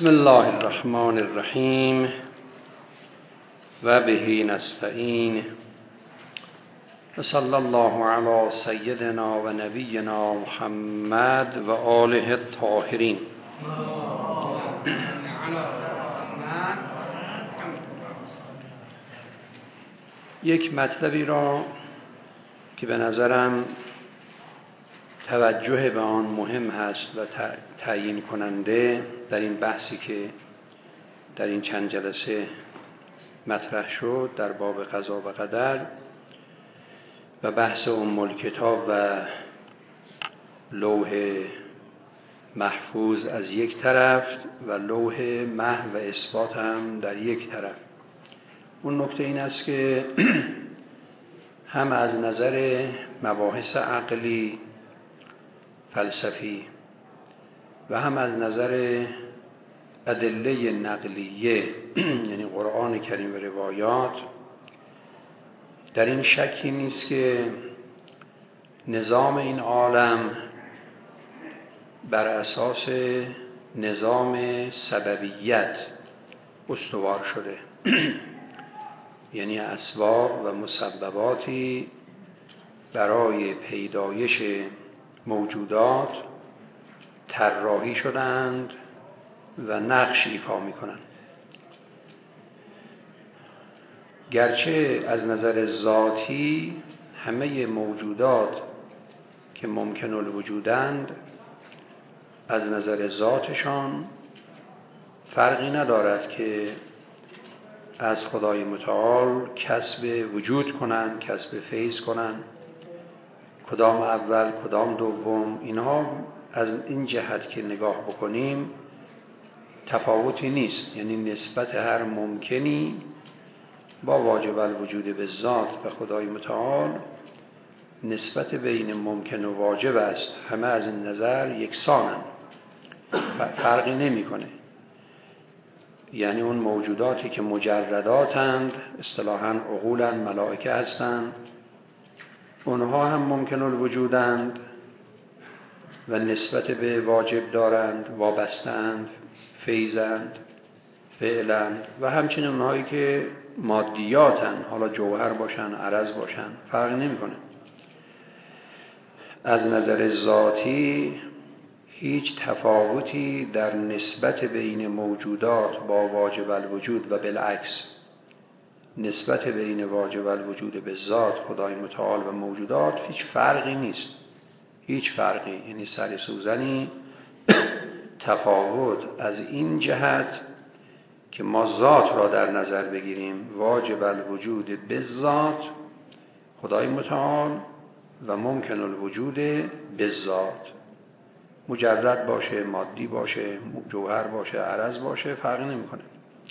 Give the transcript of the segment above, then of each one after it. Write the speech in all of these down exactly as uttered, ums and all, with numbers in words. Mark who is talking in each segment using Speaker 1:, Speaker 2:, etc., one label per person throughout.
Speaker 1: بسم الله الرحمن الرحیم و به نستعین و صلی الله علی سیدنا و نبینا محمد و آله الطاهرین. یک مطلبی را که به نظرم توجه به آن مهم هست و تعیین کننده در این بحثی که در این چند جلسه مطرح شد در باب قضا و قدر و بحث ام الکتاب و لوح محفوظ از یک طرف و لوح محو و اثبات هم در یک طرف. اون نکته این است که هم از نظر مباحث عقلی فلسفی و هم از نظر ادله نقلیه یعنی قرآن کریم و روایات در این شکی نیست که نظام این عالم بر اساس نظام سببیت استوار شده یعنی اسباب و مسبباتی برای پیدایش موجودات طراحی شدند و نقش ایفا می‌کنند. گرچه از نظر ذاتی همه موجودات که ممکن الوجودند از نظر ذاتشان فرقی ندارد که از خدای متعال کسب وجود کنند، کسب فیض کنند، کدام اول کدام دوم، اینها از این جهت که نگاه بکنیم تفاوتی نیست، یعنی نسبت هر ممکنی با واجب الوجود به ذات و خدای متعال نسبت بین ممکن و واجب است، همه از این نظر یکسانند، فرقی نمی کنه. یعنی اون موجوداتی که مجرداتند اصطلاحاً عقولند، ملائکه هستند، اونها هم ممکن الوجودند و نسبت به واجب دارند، وابستند، فیضند، فعلند و همچنین اونهایی که مادیاتند، حالا جوهر باشن، عرض باشن، فرق نمیکنه. از نظر ذاتی هیچ تفاوتی در نسبت بین موجودات با واجب الوجود و بالعکس نسبت بین واجب الوجود به ذات خدای متعال و موجودات هیچ فرقی نیست، هیچ فرقی، یعنی سر سوزنی تفاوت از این جهت که ما ذات را در نظر بگیریم، واجب الوجود به ذات خدای متعال و ممکن الوجود به ذات، مجرد باشه، مادی باشه، جوهر باشه، عرض باشه، فرقی نمیکنه.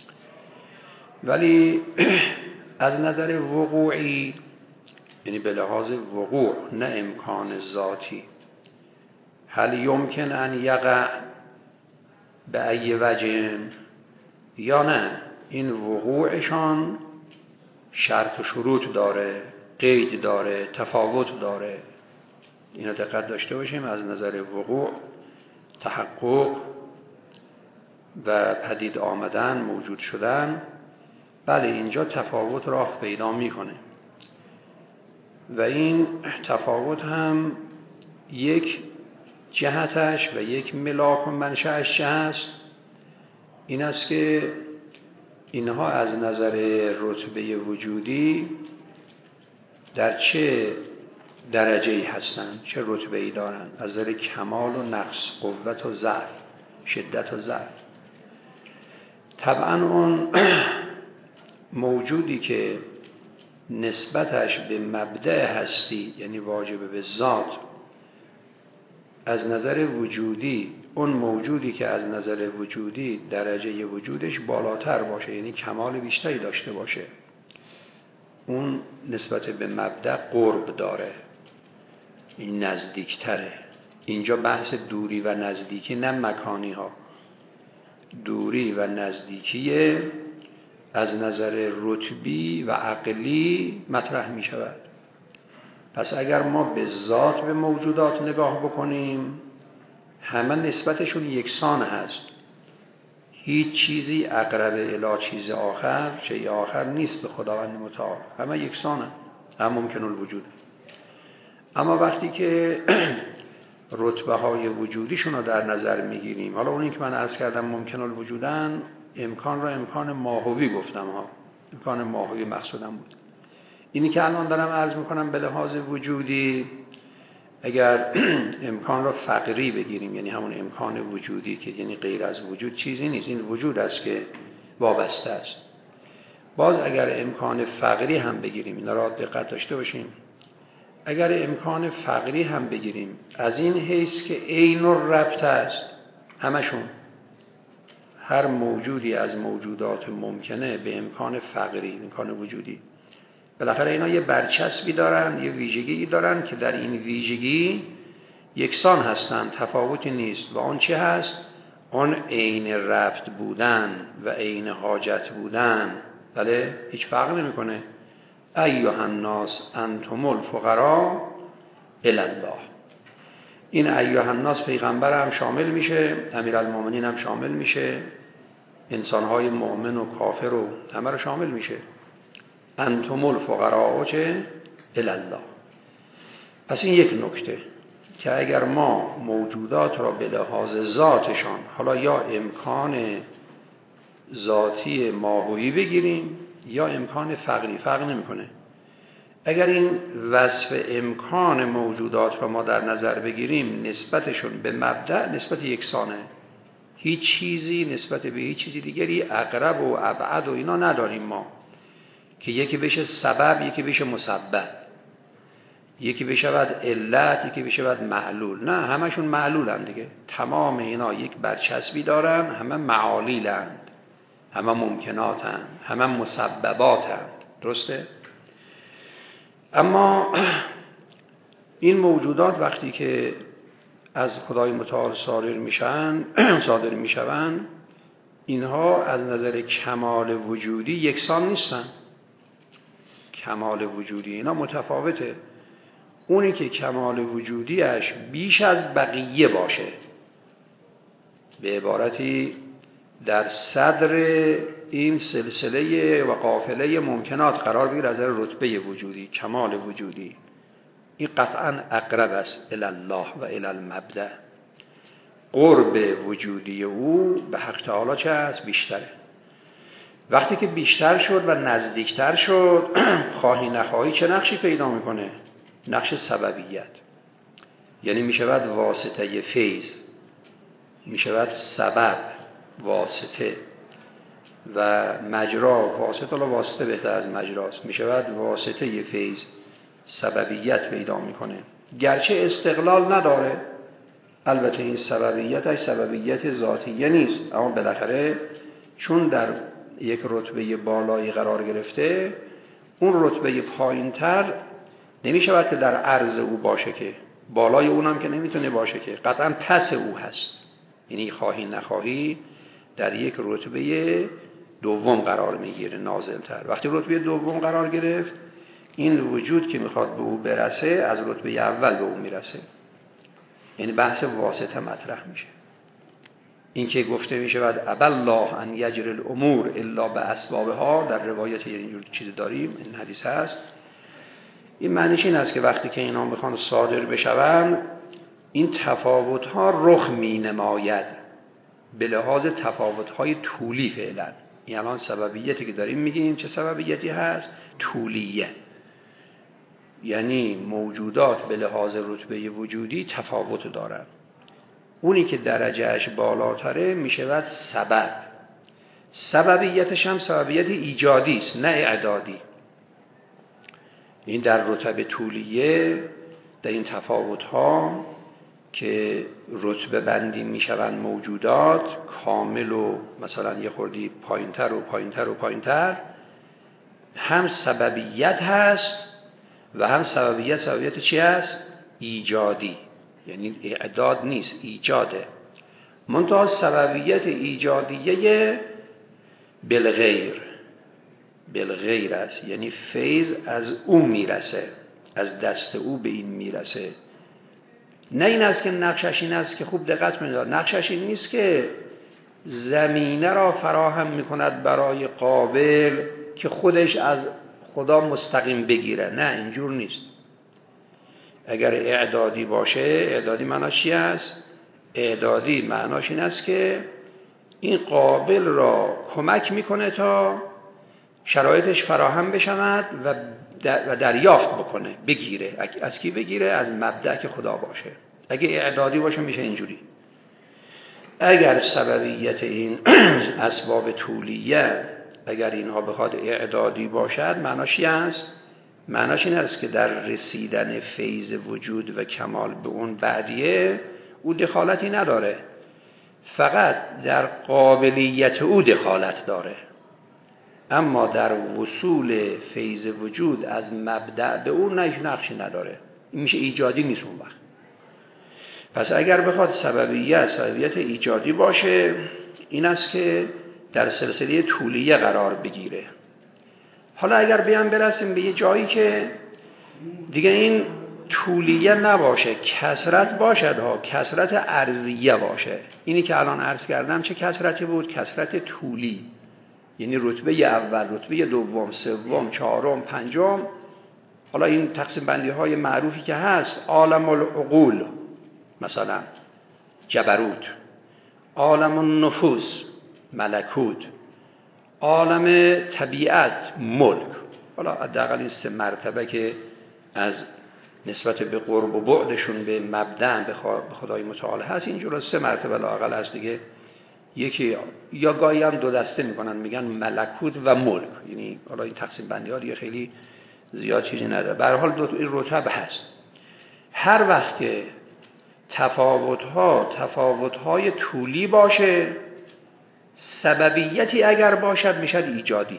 Speaker 1: ولی از نظر وقوعی یعنی به لحاظ وقوع نه امکان ذاتی، هل یمکن ان یقع به ای وجه یا نه، این وقوعشان شرط و شروط داره، قید داره، تفاوت داره. اینو دقت داشته باشیم. از نظر وقوع، تحقق و پدید آمدن، موجود شدن، بله اینجا تفاوت راه پیدا میکنه و این تفاوت هم یک جهتش و یک ملاک و منشأش چه هست؟ این است که اینها از نظر رتبه وجودی در چه درجه‌ای هستند، چه رتبه‌ای دارند، از نظر کمال و نقص، قوت و ضعف، شدت و ضعف. طبعا اون موجودی که نسبتش به مبدأ هستی یعنی واجب به ذات از نظر وجودی، اون موجودی که از نظر وجودی درجه وجودش بالاتر باشه یعنی کمال بیشتری داشته باشه، اون نسبت به مبدأ قرب داره، این نزدیکتره. اینجا بحث دوری و نزدیکی نه مکانی ها، دوری و نزدیکی از نظر رتبی و عقلی مطرح می شود. پس اگر ما به ذات به موجودات نگاه بکنیم همه نسبتشون یکسان هست، هیچ چیزی اقرب الی چیز آخر شیء آخر نیست به خداوند متعال، همه یکسانند، هم ممکن الوجود. اما وقتی که رتبه های وجودیشون رو در نظر میگیریم، حالا اونی که من عرض کردم ممکن الوجودن، امکان را امکان ماهوی گفتم ها، امکان ماهوی مقصودم بود. اینی که الان دارم عرض میکنم به لحاظ وجودی، اگر امکان را فقری بگیریم، یعنی همون امکان وجودی که یعنی غیر از وجود چیزی نیست، این وجود است که وابسته است. باز اگر امکان فقری هم بگیریم، اینا را دقت داشته باشیم، اگر امکان فقری هم بگیریم از این حیث که عین الربط است، همشون هر موجودی از موجودات ممکنه به امکان فقری، امکان وجودی، بالاخره اینا یه برچسبی دارن، یه ویژگی دارن که در این ویژگی یکسان هستن، تفاوتی نیست. و اون چه هست؟ اون عین ربط بودن و عین حاجت بودن. بله، هیچ فرق نمیکنه. ایها الناس انتم الفقراء الی الله. این ایها الناس پیغمبر هم شامل میشه، امیرالمومنین هم شامل میشه، انسانهای مؤمن و کافر و همه رو شامل میشه. انتم الفقراء چه؟ الی الله. پس این یک نکته که اگر ما موجودات را به لحاظ ذاتشان، حالا یا امکان ذاتی ماهویی بگیریم یا امکان فقری، فرق نمیکنه. اگر این وصف امکان موجودات را ما در نظر بگیریم، نسبتشون به مبدأ نسبت یکسانه. هیچ چیزی نسبت به هیچ چیزی دیگری اقرب و ابعد و اینا نداریم ما، که یکی بشه سبب یکی بشه مسبب، یکی بشود علت یکی بشود معلول. نه، همشون معلولن دیگه. تمام اینا یک برچسبی دارن، همه معالیلند، همه ممکناتند، همه مسبباتند. درسته؟ اما این موجودات وقتی که از خدای متعال صادر میشن صادر میشوند، اینها از نظر کمال وجودی یکسان نیستن. کمال وجودی اینا متفاوته. اونی که کمال وجودیش بیش از بقیه باشه، به عبارتی در صدر این سلسله و قافله ممکنات قرار بگیره از نظر رتبه وجودی، کمال وجودی، این قطعا اقرب است الی الله و الی المبدأ. قرب وجودی او به حق تعالی چه است؟ بیشتره. وقتی که بیشتر شد و نزدیکتر شد، خواهی نخواهی چه نقشی پیدا میکنه؟ نقش سببیت. یعنی میشود واسطه فیض، میشود سبب واسطه، و مجرا واسطه، لا واسطه بهتر از مجراست، میشود واسطه فیض، سببیت پیدا میکنه. گرچه استقلال نداره، البته این سببیتش سببیت ذاتیه نیست، اما بالاخره چون در یک رتبه بالایی قرار گرفته، اون رتبه پایینتر نمیشود که در عرض او باشه، که بالای اونم که نمیتونه باشه، که قطعا پس او هست. یعنی خواهی نخواهی در یک رتبه دوم قرار میگیره، نازلتر. وقتی رتبه دوم قرار گرفت، این وجود که میخواد به او برسه از رتبه اول به او میرسه. یعنی بحث واسطه مطرح میشه. این که گفته میشه بعد ابا الله ان یجری الامور الا باسبابها، در روایت اینجور چیز داریم، این حدیث هست. این معنیش این است که وقتی که اینا میخوان صادر بشوند، این تفاوت ها رخ می نماید به لحاظ تفاوت های طولی فعلا. این الان سببیتی که داریم میگیم چه سببیتی هست؟ طولیه. یعنی موجودات به لحاظ رتبه وجودی تفاوت دارن. اونی که درجهش بالاتره میشود سبب. سببیتش هم سببیت ایجادی است، نه اعدادی. این در رتبه طولیه، در این تفاوت ها که رتبه بندی میشوند موجودات کامل و مثلا یه خوردی پایینتر و پایینتر و پایینتر، هم سببیت هست و هم سببیت سببیت چی هست؟ ایجادی. یعنی اعداد نیست، ایجاده. منتها سببیت ایجادیه بالغیر، بالغیر است. یعنی فیض از او میرسه، از دست او به این میرسه. نه این است که نقشش این است که خوب دقت کنید، نقشش این نیست که زمینه را فراهم میکند برای قابل که خودش از خدا مستقیم بگیره. نه، اینجور نیست. اگر اعدادی باشه، اعدادی معناش چی است؟ اعدادی معناش این است که این قابل را کمک میکنه تا شرایطش فراهم بشود و دریافت بکنه، بگیره. از کی بگیره؟ از مبدأ که خدا باشه. اگه اعدادی باشه میشه اینجوری. اگر سببیت این اسباب طولیه، اگر اینها بخواد اعدادی باشد، معناش چی است؟ معناش این است که در رسیدن فیض وجود و کمال به اون بعدیه او دخالتی نداره، فقط در قابلیت او دخالت داره، اما در وصول فیض وجود از مبدأ به اون نقشی نداره. این میشه ایجادی نیست اون وقت. پس اگر بخواد سببیت سببیت ایجادی باشه، این است که در سلسله طولیه قرار بگیره. حالا اگر بیان برسیم به یه جایی که دیگه این طولیه نباشه، کثرت باشد ها، کثرت عرضیه باشه. اینی که الان عرض کردم چه کثرتی بود؟ کثرت طولی، یعنی رتبه اول، رتبه دوم، سوم، چهارم، پنجم. حالا این تقسیم بندی های معروفی که هست، عالم العقول مثلا جبروت، عالم النفوس ملکوت، عالم طبیعت ملک. حالا حداقل این سه مرتبه که از نسبت به قرب و بعدشون به مبدأ به خدای متعال هست، اینجور سه مرتبه لااقل هست دیگه. یکی یا گاهی هم دو دسته میکنن، میگن ملکوت و ملک. یعنی حالا این تقسیم بندی ها دیگه خیلی زیاد چیزی نداره. به هر حال دو این رتب هست. هر وقت که تفاوت ها تفاوت های طولی باشه، سببیتی اگر باشد میشد ایجادی.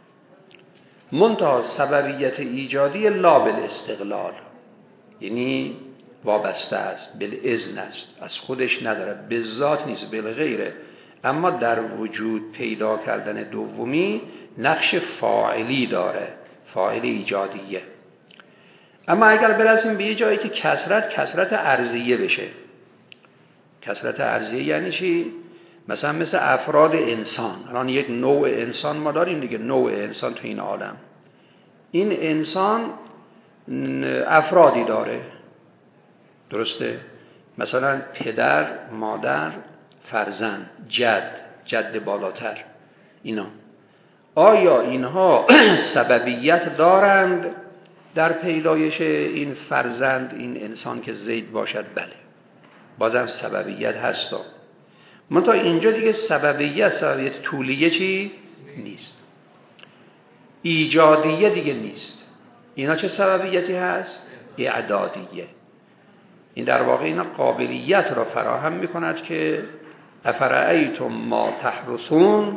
Speaker 1: منتها سببیت ایجادی لا بالاستقلال، یعنی وابسته است، بالاذن است، از خودش نداره، به ذات نیست، بالغیره. اما در وجود پیدا کردن دومی نقش فاعلی داره، فاعل ایجادیه. اما اگر برسیم به یه جایی که کثرت کثرت عرضیه بشه، کثرت عرضیه یعنی چی؟ مثلا مثل افراد انسان. الان یک نوع انسان ما داریم دیگه، نوع انسان تو این عالم. این انسان افرادی داره، درسته؟ مثلا پدر، مادر، فرزند، جد، جد بالاتر. اینا آیا اینها سببیت دارند در پیدایش این فرزند، این انسان که زید باشد؟ بله، بازم سببیت هست. منتها اینجا دیگه سببیت سببیت طولیه چی؟ نیست، ایجادیه دیگه نیست. اینا چه سببیتی هست؟ اعدادیه. این در واقع اینا قابلیت را فراهم میکند که افرأیتم ما تحرثون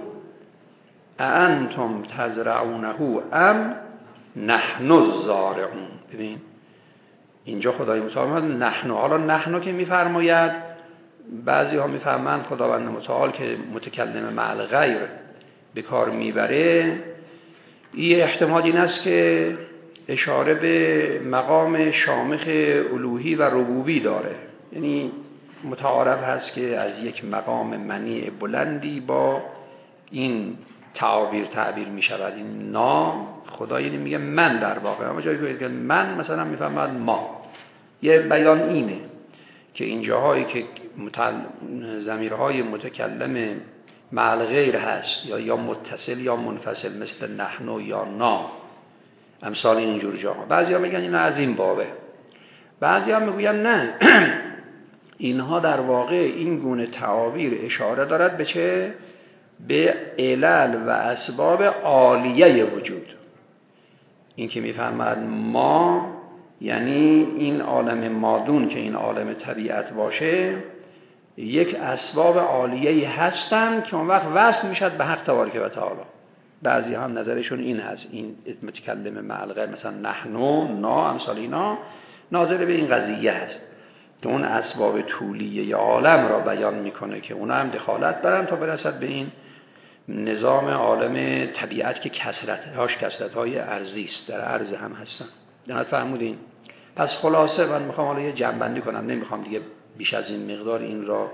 Speaker 1: اانتم تزرعونه ام نحن الزارعون. ببین اینجا خدای متعال نحن، حالا نحن که میفرماید، بعضی ها میفهمند خداوند متعال که متکلم مع الغیر به کار میبره، این احتمال این است که اشاره به مقام شامخ الوهی و ربوبی داره. یعنی متعارف هست که از یک مقام منیع بلندی با این تعابیر تعبیر می شود. این نام خدا یعنی میگه من، در واقع اما جایی که من مثلا میفهمد ما، یه بیان اینه که این جاهایی که متل... ضمیرهای متکلم مع الغیر هست یا یا متصل یا منفصل، مثل نحن یا نا، امثال اینجور جاها. بعضی ها میگن اینا از این بابه، بعضی ها میگن نه اینها در واقع این گونه تعابیر اشاره دارد به چه؟ به علل و اسباب عالیه وجود. این که میفهمد ما یعنی این عالم مادون که این عالم طبیعت باشه، یک اسباب عالیه هستن که اون وقت وصل میشد به حق تبارک و تعالی. بعضی هم نظرشون این هست، این متکلم مع الغیر مثلا نحن نا امثال اینا ناظر به این قضیه هست که اون اسباب طولیه عالم را بیان میکنه که اونا هم دخالت دارن تا برسد به این نظام عالم طبیعت که کثرت‌هاش کثرت‌های ارضی است، در ارض هم هستن. دقت فرمودین؟ پس خلاصه من میخوام حالا یه جمع‌بندی کنم، نمیخوام دیگه بیش از این مقدار این را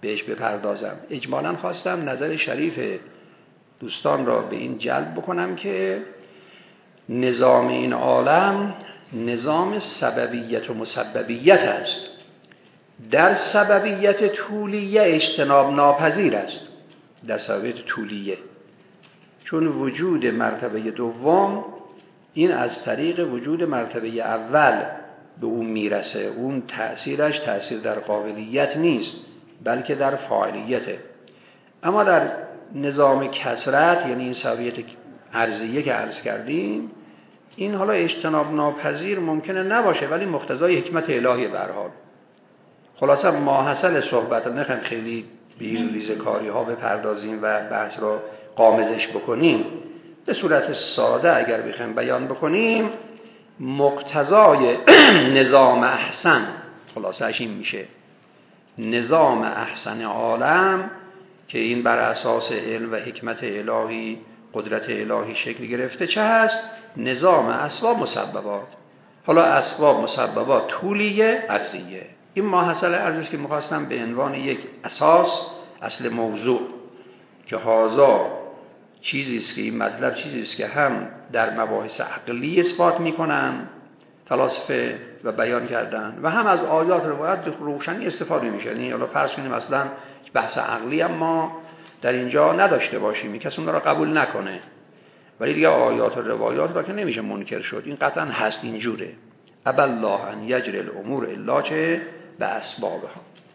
Speaker 1: بهش بپردازم. اجمالاً خواستم نظر شریف دوستان را به این جلب بکنم که نظام این عالم نظام سببیت و مسببیت است. در سببیت طولیه اجتناب ناپذیر است، در سببیت طولیه، چون وجود مرتبه دوم این از طریق وجود مرتبه اول به اون میرسه. اون تأثیرش تأثیر در قابلیت نیست بلکه در فاعلیته. اما در نظام کثرت، یعنی این سببیت عرضیه که عرض کردیم، این حالا اجتناب ناپذیر ممکنه نباشه ولی مقتضای حکمت الهی به هر حال. خلاصه ماحصل صحبت، نخواهیم خیلی به این ریزه‌کاری ها بپردازیم و بحث را قامزش بکنیم، به صورت ساده اگر بخوایم بیان بکنیم، مقتضای نظام احسن، خلاصه‌اش این میشه نظام احسن عالم که این بر اساس علم و حکمت الهی، قدرت الهی شکل گرفته، چه هست؟ نظام اسباب مسببات. حالا اسباب مسببات طولیه، عرضیه. این ماحصل ارزش که می‌خواستم به عنوان یک اساس، اصل موضوع، که هازا چیزی است که این مطلب چیزی است که هم در مباحث عقلی اثبات می‌کنن فلاسفه و بیان کردن و هم از آیات روایت روشنی استفاده میشه. یعنی حالا فرض کنیم مثلا بحث عقلی هم ما در اینجا نداشته باشیم، کسی اون را قبول نکنه، ولی دیگه آیات و روایات را که نمیشه منکر شد، این قطعا هست، اینجوره. ابا الله ان یجری الامور الا چه به اسبابها.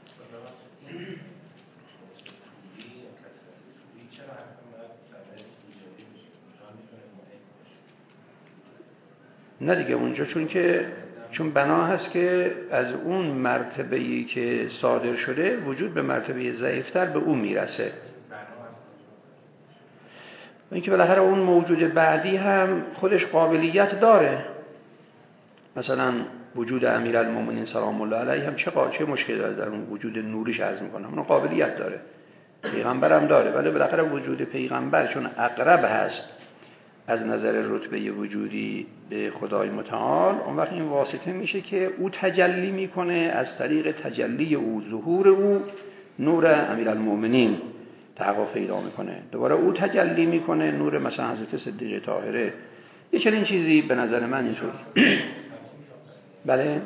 Speaker 1: نه دیگه اونجا چون که چون بنا هست که از اون مرتبه‌ای که صادر شده وجود به مرتبه ضعیفتر به اون میرسه. این که بالاخره اون موجود بعدی هم خودش قابلیت داره. مثلا وجود امیرالمومنین سلام الله علیه هم چه چه مشکلی داره در اون وجود نوریش عرض میکنم، اون قابلیت داره، پیغمبر هم داره، ولی بالاخره وجود پیغمبر چون اقرب هست از نظر رتبه وجودی به خدای متعال، اون وقت این واسطه میشه که او تجلی میکنه، از طریق تجلی او، ظهور او، نور امیرالمومنین تحقق پیدا میکنه، دوباره او تجلی میکنه، نور مثلا حضرت صدیقه طاهره. یه چنین چیزی به نظر من اینطور. بله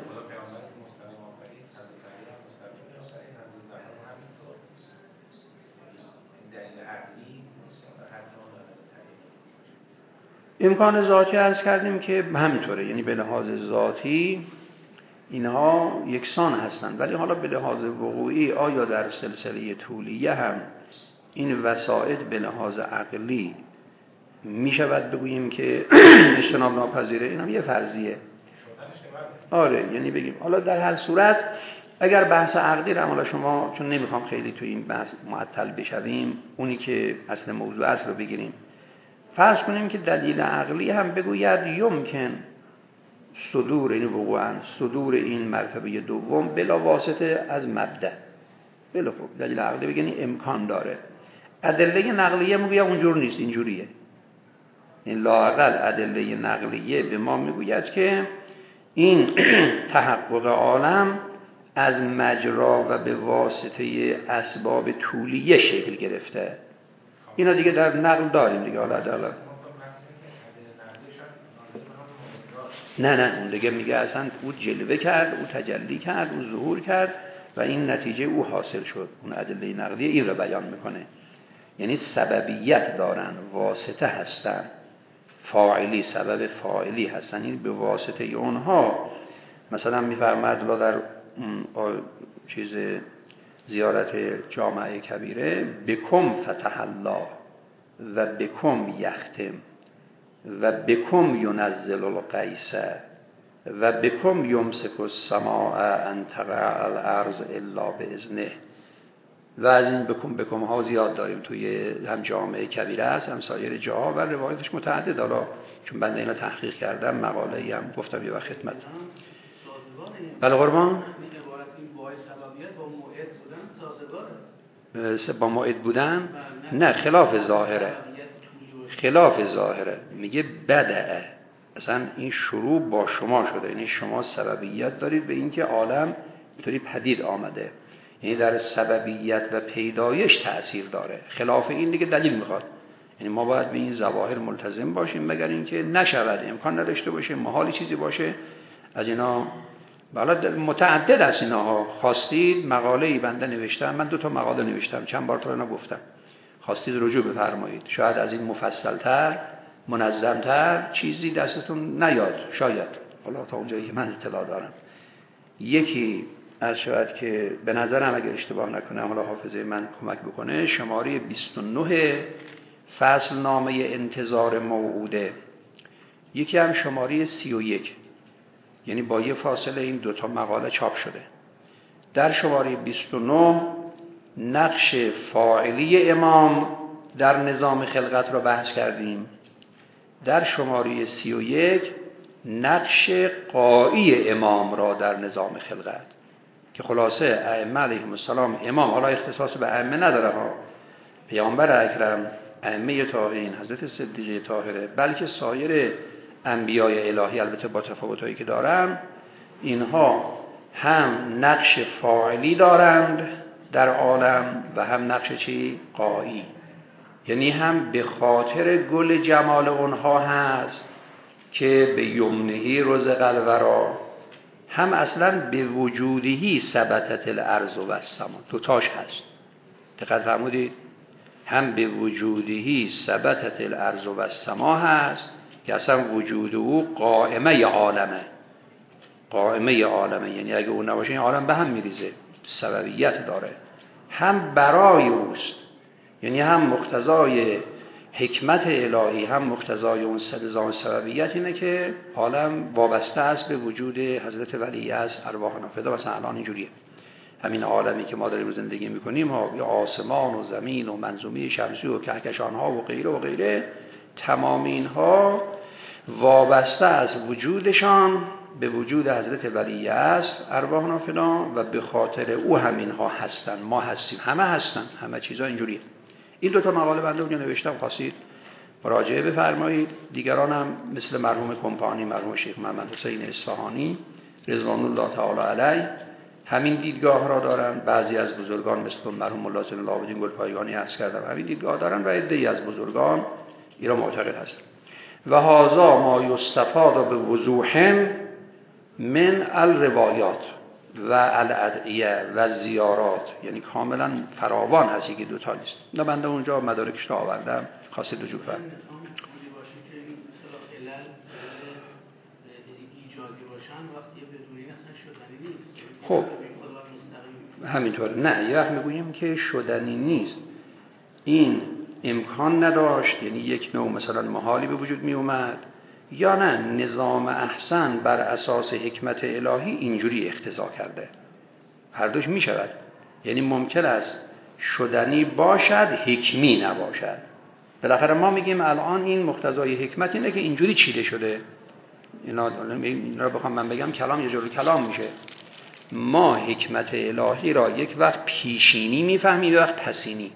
Speaker 1: امکان ذاتی عرض کردیم که همینطوره، یعنی به لحاظ ذاتی اینها یکسان هستند، ولی حالا به لحاظ وقوعی آیا در سلسله طولیه هم این وسائط به لحاظ عقلی می شود بگوییم که اجتناب ناپذیره؟ این هم یه فرضیه. آره، یعنی بگیم حالا در هر صورت اگر بحث عقلی رو حالا شما، چون نمیخوام خیلی تو این بحث معطل بشویم، اونی که اصل موضوع است رو بگیریم، فرض کنیم که دلیل عقلی هم بگوید یمکن صدور این وقوعا صدور این مرتبه دوم بلا واسطه از مبدأ. بلا خوب دلیل عقلی بگنی امکان داره. ادله نقلیه میگه اونجور نیست، اینجوریه. این لااقل ادله نقلیه به ما میگوید که این تحقق عالم از مجرا و به واسطه اسباب طولیه شکل گرفته. اینا دیگه در نقل داریم دیگه. حالا حالا نه نه اون دیگه میگه اصلا او جلوه کرد، او تجلی کرد، او ظهور کرد و این نتیجه او حاصل شد. اون ادله نقلیه این رو بیان میکنه، یعنی سببیت دارن، واسطه هستن، فاعلی، سبب فاعلی هستن، این به واسطه اونها. مثلا میفرماد لا در چیز زیارت جامعه کبیره بکم فتح الله و بکم یختم و بکم ینزل القیس و بکم یمسک السماء ان تقع الارض الا باذنه. و از این بکم بکم ها زیاد داریم توی هم جامعه کبیره هست، هم سایر جاها و روایتش متعدد. حالا چون بنده اینا تحقیق کردم مقاله‌ای هم گفتم یه وقت خدمت. بله قربان. با موعد بودن؟ نه، خلاف ظاهره، خلاف ظاهره. میگه بدعه، اصلا این شروع با شما شده، یعنی شما سببیت دارید به اینکه عالم اینطوری پدید آمده. یعنی در سببیت و پیدایش تأثیر داره. خلاف این دیگه دلیل میخواد. یعنی ما باید به این ظواهر ملتزم باشیم مگر اینکه نشود، امکان نداشته باشه، محالی چیزی باشه از اینا. بالا متعدد از اینها خواستید مقاله‌ای بنده نوشتم، من دو تا مقاله نوشتم، چند بار تا اینا گفتم، خواستید رجوع بفرمایید. شاید از این مفصل‌تر، منظم‌تر چیزی دستتون نیاد، شاید، حالا تا اونجایی که من اطلاع دارم. یکی از شاید که به نظرم اگر اشتباه نکنم، حالا حافظه من کمک بکنه، شماره بیست و نه فصل نامه انتظار موعوده، یکی هم شماره سی و یک، یعنی با یه فاصله این دوتا مقاله چاپ شده. در شماره بیست و نه نقش فاعلی امام در نظام خلقت را بحث کردیم. در شماره سی و یک نقش قایی امام را در نظام خلقت، که خلاصه ائمه علیهم السلام، امام حالا اختصاص به ائمه نداره ها، پیامبر اکرم، ائمه طاهرین، حضرت صدیقه طاهره، بلکه سایر انبیای الهی، البته با تفاوتایی که دارن، اینها هم نقش فاعلی دارند در عالم و هم نقش چی؟ قایی. یعنی هم به خاطر گل جمال اونها هست که به یمنهی رزق الورا، هم اصلا به وجودهی ثبتت الارض و السما، دوتاش هست. دقت فرمودید؟ هم به وجودهی ثبتت الارض و السما هست که اصلا وجود او قائمه عالمه، قائمه عالمه، یعنی اگه اون نباشه این عالم به هم میریزه، سببیت داره. هم برای اوست، یعنی هم مقتضای حکمت الهی، هم مقتضای اون نظام سببیت اینه که عالم وابسته است به وجود حضرت ولی است، ارواحنا فدا. مثلا الان اینجوریه، همین عالمی که ما داریم زندگی میکنیم ها، یا آسمان و زمین و منظومه شمسی و کهکشان ها و غیره و غیره، تمام اینها وابسته از وجودشان به وجود حضرت ولی است، ارواحنا فدا، و به خاطر او همینها هستن، ما هستیم، همه هستن، همه چیزا اینجوریه. این دو تا مقاله بنده اونجا نوشتم، خواستید مراجعه بفرمایید. دیگران هم مثل مرحوم کمپانی، مرحوم شیخ محمد حسین اصفهانی رضوان الله تعالی علیه همین دیدگاه را دارن. بعضی از بزرگان مثل مرحوم مولا زین العابدین گلپایگانی عرض کردم همین دیدگاه دارن و عده‌ای از بزرگان اینا معتقد هستند. و هذا ما یستفاد به وضوح من الروایات و الادعیه و زیارات، یعنی کاملا فراوان هست، یکی دو تا نیست. نه بنده اونجا مدارکش رو آوردم، خواستید رجوع فرمایید. خب همینطور نه، یه وقت میگوییم که شدنی نیست، این امکان نداشت، یعنی یک نوع مثلا محالی به وجود می اومد، یا نه نظام احسن بر اساس حکمت الهی اینجوری اقتضا کرده. هر دوش می شود، یعنی ممکن است شدنی باشد حکمی نباشد. بالاخره ما میگیم الان این مقتضای حکمت اینه که اینجوری چیده شده. اینا اینا رو بخوام من بگم کلام یه جور کلام میشه. ما حکمت الهی را یک وقت پیشینی میفهمیم، یک وقت پسینی.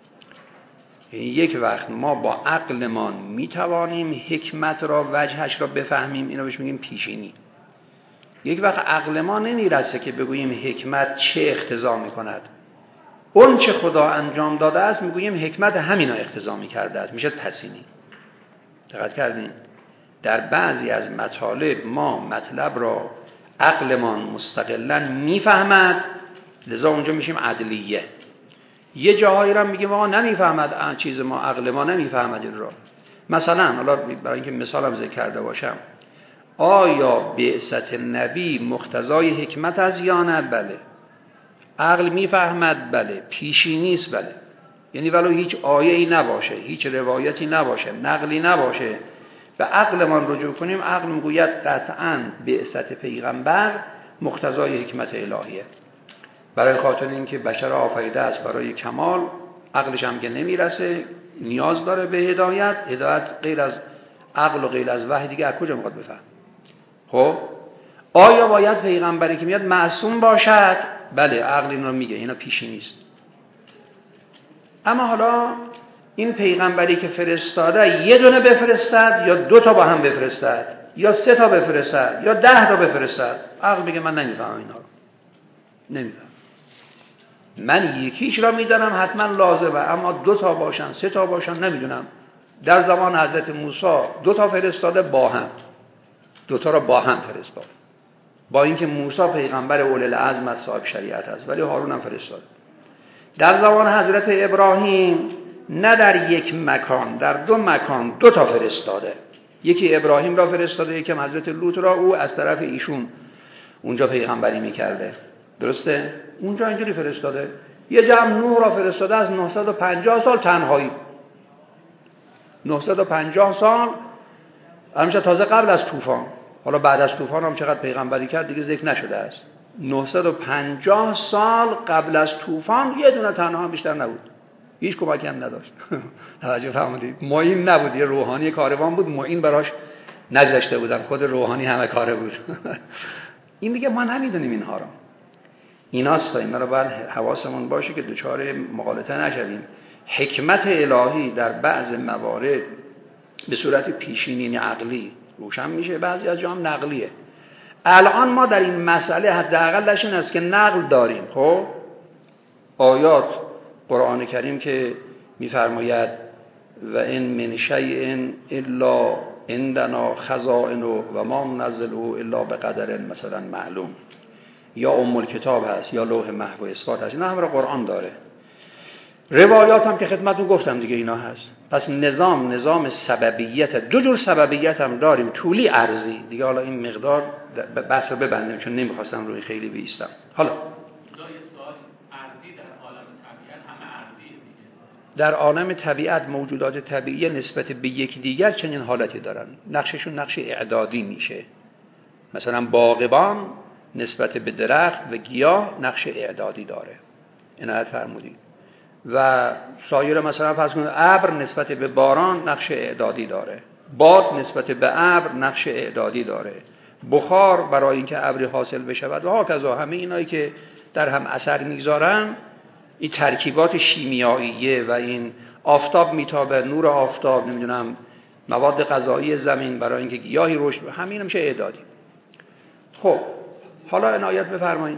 Speaker 1: یک وقت ما با عقلمان میتوانیم حکمت را، وجهش را بفهمیم، اینو بهش میگیم پیشینی. یک وقت عقل ما نمیرسه که بگوییم حکمت چه اقتضا میکند، اون چه خدا انجام داده است میگوییم حکمت همینا اقتضا میکرده است، میشه پسینی. دقت کردین؟ در بعضی از مطالب ما مطلب را عقلمان مستقلاً میفهمد، لذا اونجا میشیم عدلیه. یه جاهایی را میگیم آقا نمیفهمد چیز ما، عقل ما نمیفهمد این را. مثلا حالا برای اینکه مثالم ذکر کرده باشم، آیا بعثت نبی مقتضای حکمت از یا نه؟ بله. عقل میفهمد؟ بله. پیشی نیست؟ بله. یعنی ولو هیچ آیه‌ای نباشه، هیچ روایتی نباشه، نقلی نباشه، به عقلمان رجوع کنیم، عقل میگوید قطعاً بعثت پیغمبر مقتضای حکمت الهیه. برای خاطر اینکه بشر آفریده است برای کمال، عقلش هم که نمیرسه، نیاز داره به هدایت. هدایت غیر از عقل و غیر از وحی دیگه از کجا میخواد بفهم؟ خب آیا باید پیغمبری که میاد معصوم باشد؟ بله، عقل این رو میگه، اینا پیشی نیست. اما حالا این پیغمبری که فرستاده یه دونه بفرستد یا دو تا با هم بفرستد یا سه تا بفرستد یا ده تا بفرستد، عقل میگه من نمیفهمم اینا رو، نمیفهم. من یکیش را میدانم حتما لازمه، اما دو تا باشن سه تا باشن نمیدونم. در زمان حضرت موسی دو تا فرستاده با هم، دو تا را با هم فرستاد، با اینکه موسی پیغمبر اول العزم از صاحب شریعت است ولی هارون هم فرستاد. در زمان حضرت ابراهیم نه در یک مکان، در دو مکان دو تا فرستاده. یکی ابراهیم را فرستاده، یکی حضرت لوط را، او از طرف ایشون اونجا پیغمبری میکرده، درسته؟ اونجا اینجوری فرستاده. یه جمع نوح را فرستاده از نهصد و پنجاه سال تنهایی، نهصد و پنجاه سال همیشه تازه قبل از طوفان. حالا بعد از طوفان هم چقدر پیغمبری کرد دیگه ذکر نشده است. نهصد و پنجاه سال قبل از طوفان یه دونه تنها بیشتر نبود، هیچ کمکی هم نداشت. توجه فرمودید؟ معین نبود، یه روحانی کاروان بود، معین براش نگذاشته بودن، خود روحانی همه کاره بود. این میگه ما نمیدونیم اینها رو. ایناست، اینا رو باید حواسمون باشه که دچار مغالطه نشویم. حکمت الهی در بعض موارد به صورت پیشینی عقلی روشن میشه، بعضی از جا هم نقلیه. الان ما در این مسئله حداقلش این است که نقل داریم. خب آیات قرآن کریم که میفرماید و ان من شیء الا عندنا خزائن و ما ننزله الا بقدر مثلا معلوم، یا ام الکتاب هست یا لوح محفوظ اثبات هست، اینا هم را قرآن داره. روایات هم که خدمتتون گفتم دیگه اینا هست. پس نظام نظام سببیت، دو جور سببیت هم داریم، طولی عرضی. دیگه حالا این مقدار بحث رو ببندیم چون نمیخواستم روی خیلی بیستم. حالا در عالم طبیعت موجودات طبیعی نسبت به یک دیگر چنین حالتی دارن، نقششون نقش اعدادی میشه. مثلا باغبان نسبت به درخت و گیاه نقش اعدادی داره، عنایت فرمودید. و سایر مثلا فرض کنید ابر نسبت به باران نقش اعدادی داره، باد نسبت به ابر نقش اعدادی داره، بخار برای اینکه ابری حاصل بشود و هاکذا. همه اینایی که در هم اثر میگذارن، این ترکیبات شیمیاییه و این آفتاب میتابه، نور آفتاب، نمیدونم مواد غذایی زمین برای اینکه گیاهی رشد، همین میشه اعدادی. خب حالا عنایت بفرمایید.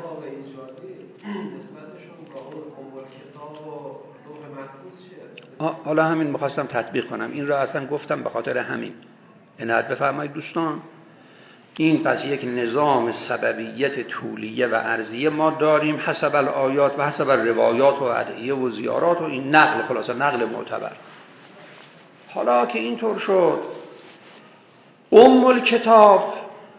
Speaker 1: حالا همین میخواستم تطبیق کنم، این را اصلا گفتم به خاطر همین. عنایت بفرمایید دوستان. این پس یک نظام سببیت طولیه و عرضیه ما داریم حسب الآیات و حسب الروایات و ادعیه و زیارات و این نقل، خلاصه نقل معتبر. حالا که اینطور شد، ام الکتاب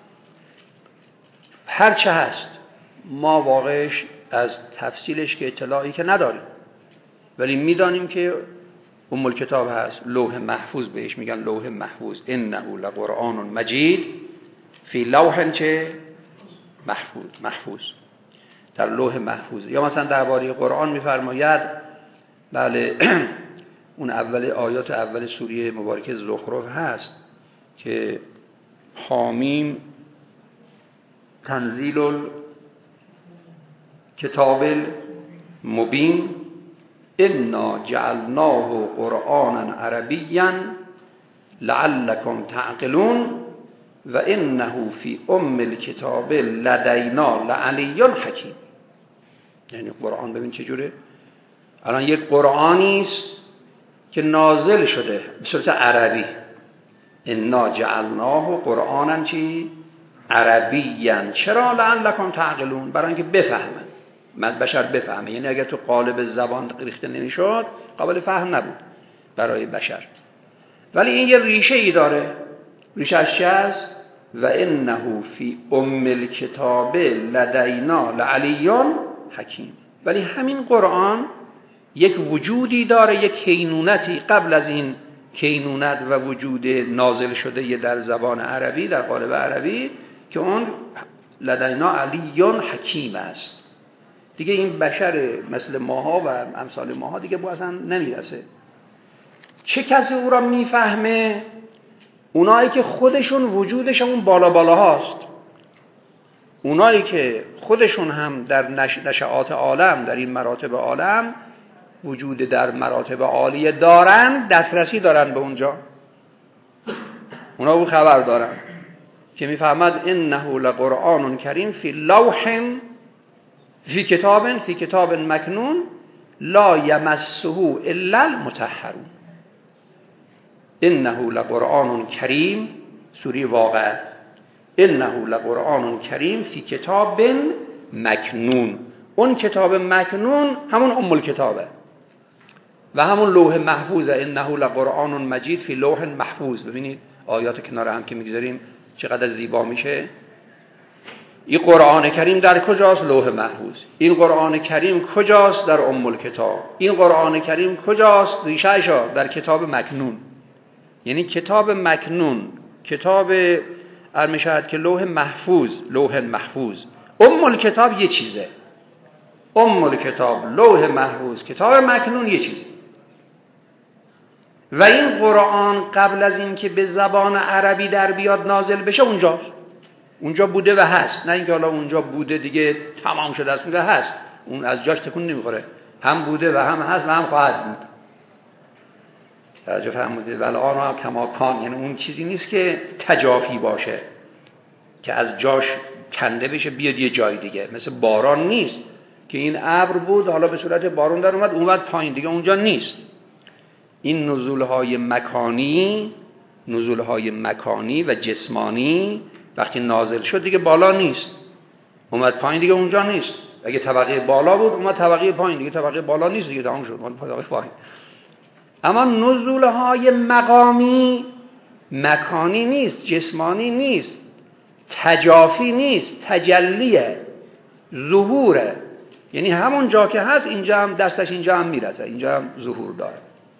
Speaker 1: هرچه هست ما واقعش از تفصیلش که اطلاعی که نداریم، ولی میدانیم که ام الکتاب هست. لوح محفوظ بهش میگن، لوح محفوظ. انه لقرآن مجید فی لوح چه محفوظ، محفوظ در لوح محفوظ. یا مثلا درباره قرآن میفرماید، بله اون اول آیات اول سوره مبارکه زخرف هست که حامیم تنزیل الکتاب المبین انا جعلناه قرآنا عربیا لعلکم تعقلون و انه فی ام الکتاب لدینا لعلی حکیم. یعنی قرآن ببین چجوره، الان یک قرآنی است که نازل شده به صورت عربی. انا جعلناه قرآنا چی؟ عربیا. چرا؟ لعلکم تعقلون، برای اینکه بفهمن، من بشر بفهمه. یعنی اگر تو قالب زبان ریخته نمیشد قابل فهم نبود برای بشر. ولی این یه ریشه ای داره. ریشه‌اش چی است؟ و انه فی ام الکتاب لدینا لعلی حکیم. ولی همین قرآن یک وجودی داره، یک کینونتی قبل از این کینونت و وجود نازل شده یه در زبان عربی، در قالب عربی، که اون لدینا علی حکیم است. دیگه این بشر مثل ماها و امثال ماها دیگه با اصلا نمیرسه. چه کسی او را میفهمه؟ اونایی که خودشون وجودشون اون بالا بالا هاست، اونایی که خودشون هم در نشعات عالم، در این مراتب عالم وجود در مراتب عالیه دارن، دسترسی دارن به اونجا، اونا او خبر دارن که میفهمد انه لقرآن کریم فی لوح فی کتاب فی کتاب مکنون لا یمسه الا المطهرون انه لقرآن کریم، سوره واقعه، انه لقرآن کریم فی کتاب مکنون. اون کتاب مکنون همون ام الکتابه و همون لوح محفوظه. انه لقرآن مجید فی لوح محفوظ. ببینید آیات کنار هم که میگذاریم چقدر زیبا میشه. این قرآن کریم در کجاست؟ لوح محفوظ. این قرآن کریم کجاست؟ در ام الکتاب. این قرآن کریم کجاست؟ ریشه‌اش در کتاب مکنون. یعنی کتاب مکنون، کتاب ارمشهد که لوح محفوظ، لوح محفوظ. ام الکتاب یه چیزه، ام الکتاب لوح محفوظ، کتاب مکنون یه چیزه. و این قرآن قبل از اینکه به زبان عربی در بیاد نازل بشه اونجاست، اونجا بوده و هست. نه اینکه حالا اونجا بوده دیگه تمام شده است، اونجا هست، اون از جاش تکون نمیخوره، هم بوده و هم هست و هم خواهد بود. توجه فرمودید؟ والآن هم کما کان، یعنی اون چیزی نیست که تجافی باشه که از جاش کنده بشه بیاد یه جای دیگه. مثل باران نیست که این ابر بود حالا به صورت بارون در اومد اومد پایین، دیگه اونجا نیست. این نزولهای مکانی، نزولهای مکانی و جسمانی وقتی نازل شد دیگه بالا نیست، اومد پایین، دیگه اونجا نیست. اگه طبقه بالا بود اومد طبقه پایین، دیگه طبقه بالا نیست، دیگه تمام شد، اومد طبقه پایین. اما نزولهای مقامی مکانی نیست، جسمانی نیست، تجافی نیست، تجلیه، ظهوره. یعنی همون جا که هست اینجا هم دستش اینجا هم میرسه، اینجا هم ظهور داره.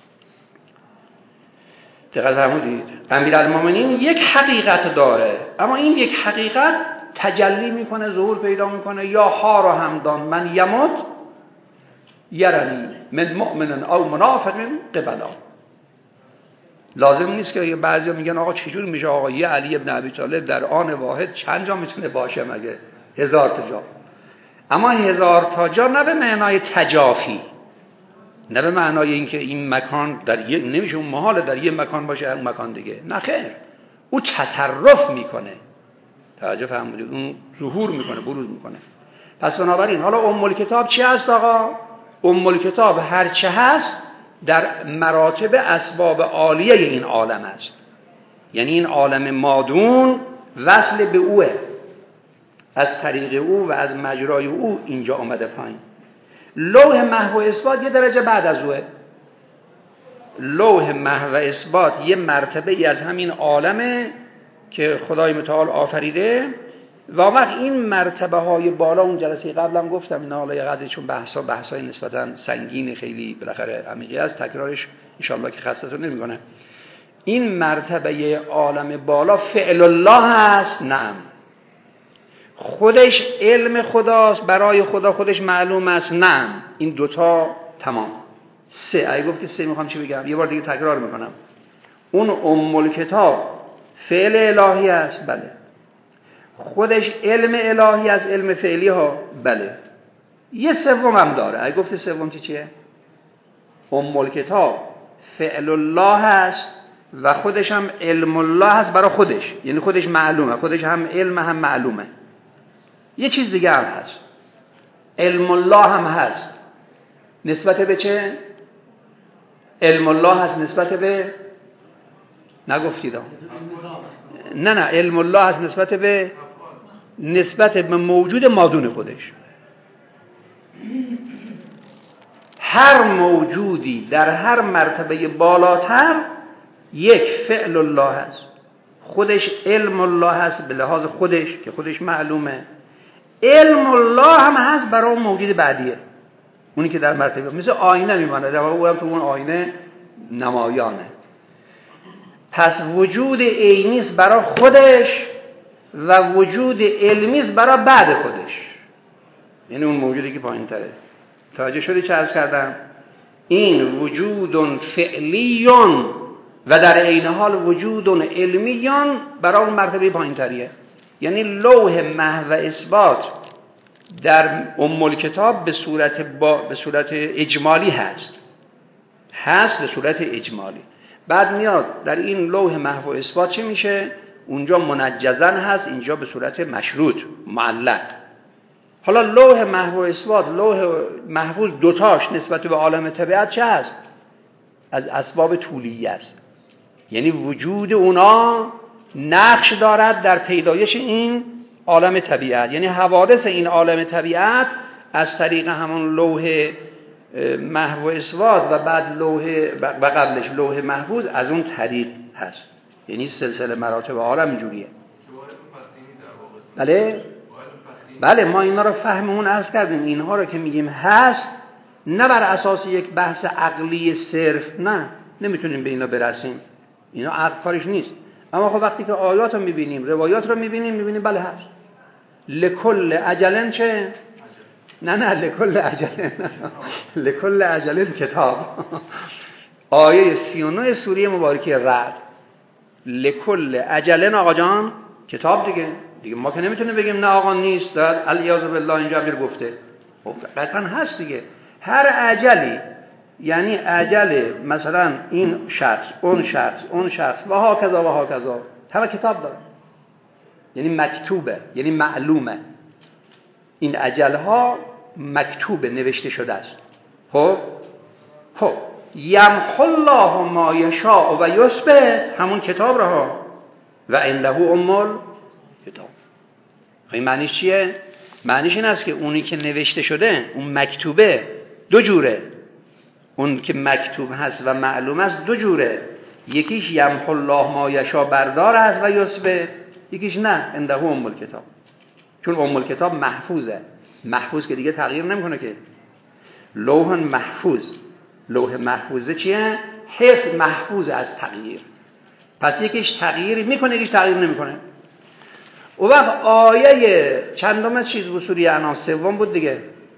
Speaker 1: دقت فرمودید؟ امیرالمومنین یک حقیقت داره، اما این یک حقیقت تجلی میکنه، ظهور پیدا میکنه. یا ها رو همدان من یمت یرنی من مؤمن او منافق قبلا. لازم نیست که بعضیا میگن آقا چجور میشه آقا یه علی ابن ابی طالب در آن واحد چند جا میتونه باشه؟ مگه هزار تا جا. اما هزار تا جا نه به معنای تجافی، نه به معنای اینکه این مکان در یه نمیشه اون محاله در یه مکان باشه اون مکان دیگه، نه خیر، او تصرف میکنه. توجه فرمودید؟ اون ظهور میکنه، بروز میکنه. پس بنابراین حالا ام الکتاب چی هست آقا؟ ام الکتاب هر چه هست در مراتب اسباب عالیه این عالم است. یعنی این عالم مادون وصل به اوه، از طریق او و از مجرای او اینجا آمده پایین. لوح محو و اثبات یه درجه بعد از اوه. لوح محو و اثبات یه مرتبه ای از همین عالمه که خدای متعال آفریده. و وقت این مرتبه های بالا، اون جلسه قبلم گفتم اینا حالا یه قدری چون بحثا بحثای نسبتا سنگین خیلی بالاخره عمیقی است، تکرارش ان شاءالله که خستتون نمیکنه. این مرتبه عالم بالا فعل الله هست؟ نعم. خودش علم خداست، برای خدا خودش معلوم است؟ نعم. این دوتا تمام. سه. اگه گفت که سه میخوام چی بگم؟ یه بار دیگه تکرار میکنم. اون ام الکتاب فعل الهی است؟ بله. خودش علم الهی از علم فعلی ها؟ بله. یه سوم هم داره. اگه گفت سوم چی چیه؟ ام الکتاب فعل الله هست و خودش هم علم الله هست برای خودش، یعنی خودش معلومه، خودش هم علم هم معلومه. یه چیز دیگه هم هست، علم الله هم هست. نسبت به چه؟ علم الله هست نسبت به، نگفتید؟ نه نه، علم الله هست نسبت به، نسبت به موجود مادون خودش. هر موجودی در هر مرتبه بالاتر یک فعل الله هست، خودش علم الله هست به لحاظ خودش که خودش معلومه. علم الله هم هست برای اون موجود بعدیه، اونی که در مرتبه مثل آینه میمانه، در واقع اون تو اون آینه نمایانه. پس وجود عینی است برای خودش و وجود علمی است برای بعد خودش، یعنی اون موجودی که پایین تره. توجه شدی چه عرض کردم؟ این وجود فعلیون و در عین حال وجود علمیون برای اون مرتبه پایین تریه. یعنی لوح محو و اثبات در ام الکتاب به صورت با به صورت اجمالی هست هست به صورت اجمالی. بعد میاد در این لوح محو و اثبات چی میشه؟ اونجا منجزن هست، اینجا به صورت مشروط معلق. حالا لوح محو و اثبات، لوح محفوظ دوتاش نسبت به عالم طبیعت چه هست؟ از اسباب طولیه است. یعنی وجود اونا نقش دارد در پیدایش این عالم طبیعت. یعنی حوادث این عالم طبیعت از طریق همون لوح محو و اثبات و بعد لوح و قبلش لوح محفوظ از اون طریق هست. یعنی سلسله مراتب عالم اینجوریه. بله بله ما اینا رو فهممون عرض کردیم. اینها رو که میگیم هست نه بر اساس یک بحث عقلی صرف، نه نمیتونیم به اینا برسیم، اینا عقل کارش نیست. اما خب وقتی که آیات رو میبینیم، روایات رو میبینیم، میبینیم بله هست. لکل اجلن چه؟ نه نه لکل اجلن لکل اجلن کتاب. آیه سی و نه سوره مبارکه رعد. لکل اجلن آقا جان کتاب دیگه. دیگه ما که نمیتونیم بگیم نه آقا نیست، در الیاذ بالله اینجا امیر گفته. خب قطعا هست دیگه. هر اجلی یعنی اجل مثلا این شخص، اون شخص، اون شخص و ها کذا و ها کذا همه کتاب داره. یعنی مکتوبه، یعنی معلومه. این اجل ها مکتوبه، نوشته شده است. خب خب یمحو الله ما یشاء و یثبت، همون کتاب رها و عنده ام الکتاب. این معنیش چیه؟ معنیش این است که اونی که نوشته شده، اون مکتوبه دو جوره. اون که مکتوب هست و معلوم است دو جوره. یکیش یمحو الله ما یشاء بردار است و یثبت، یکیش نه عنده ام الکتاب. چون ام الکتاب محفوظه. محفوظ که دیگه تغییر نمیکنه که. لوح محفوظ. لوح محفوظه چیه؟ حفظ محفوظ از تغییر. پس یکیش تغییر میکنه، یکیش تغییر نمیکنه. او وقت آیه چندم از چیز بود؟ سوره انعام سوم بود دیگه.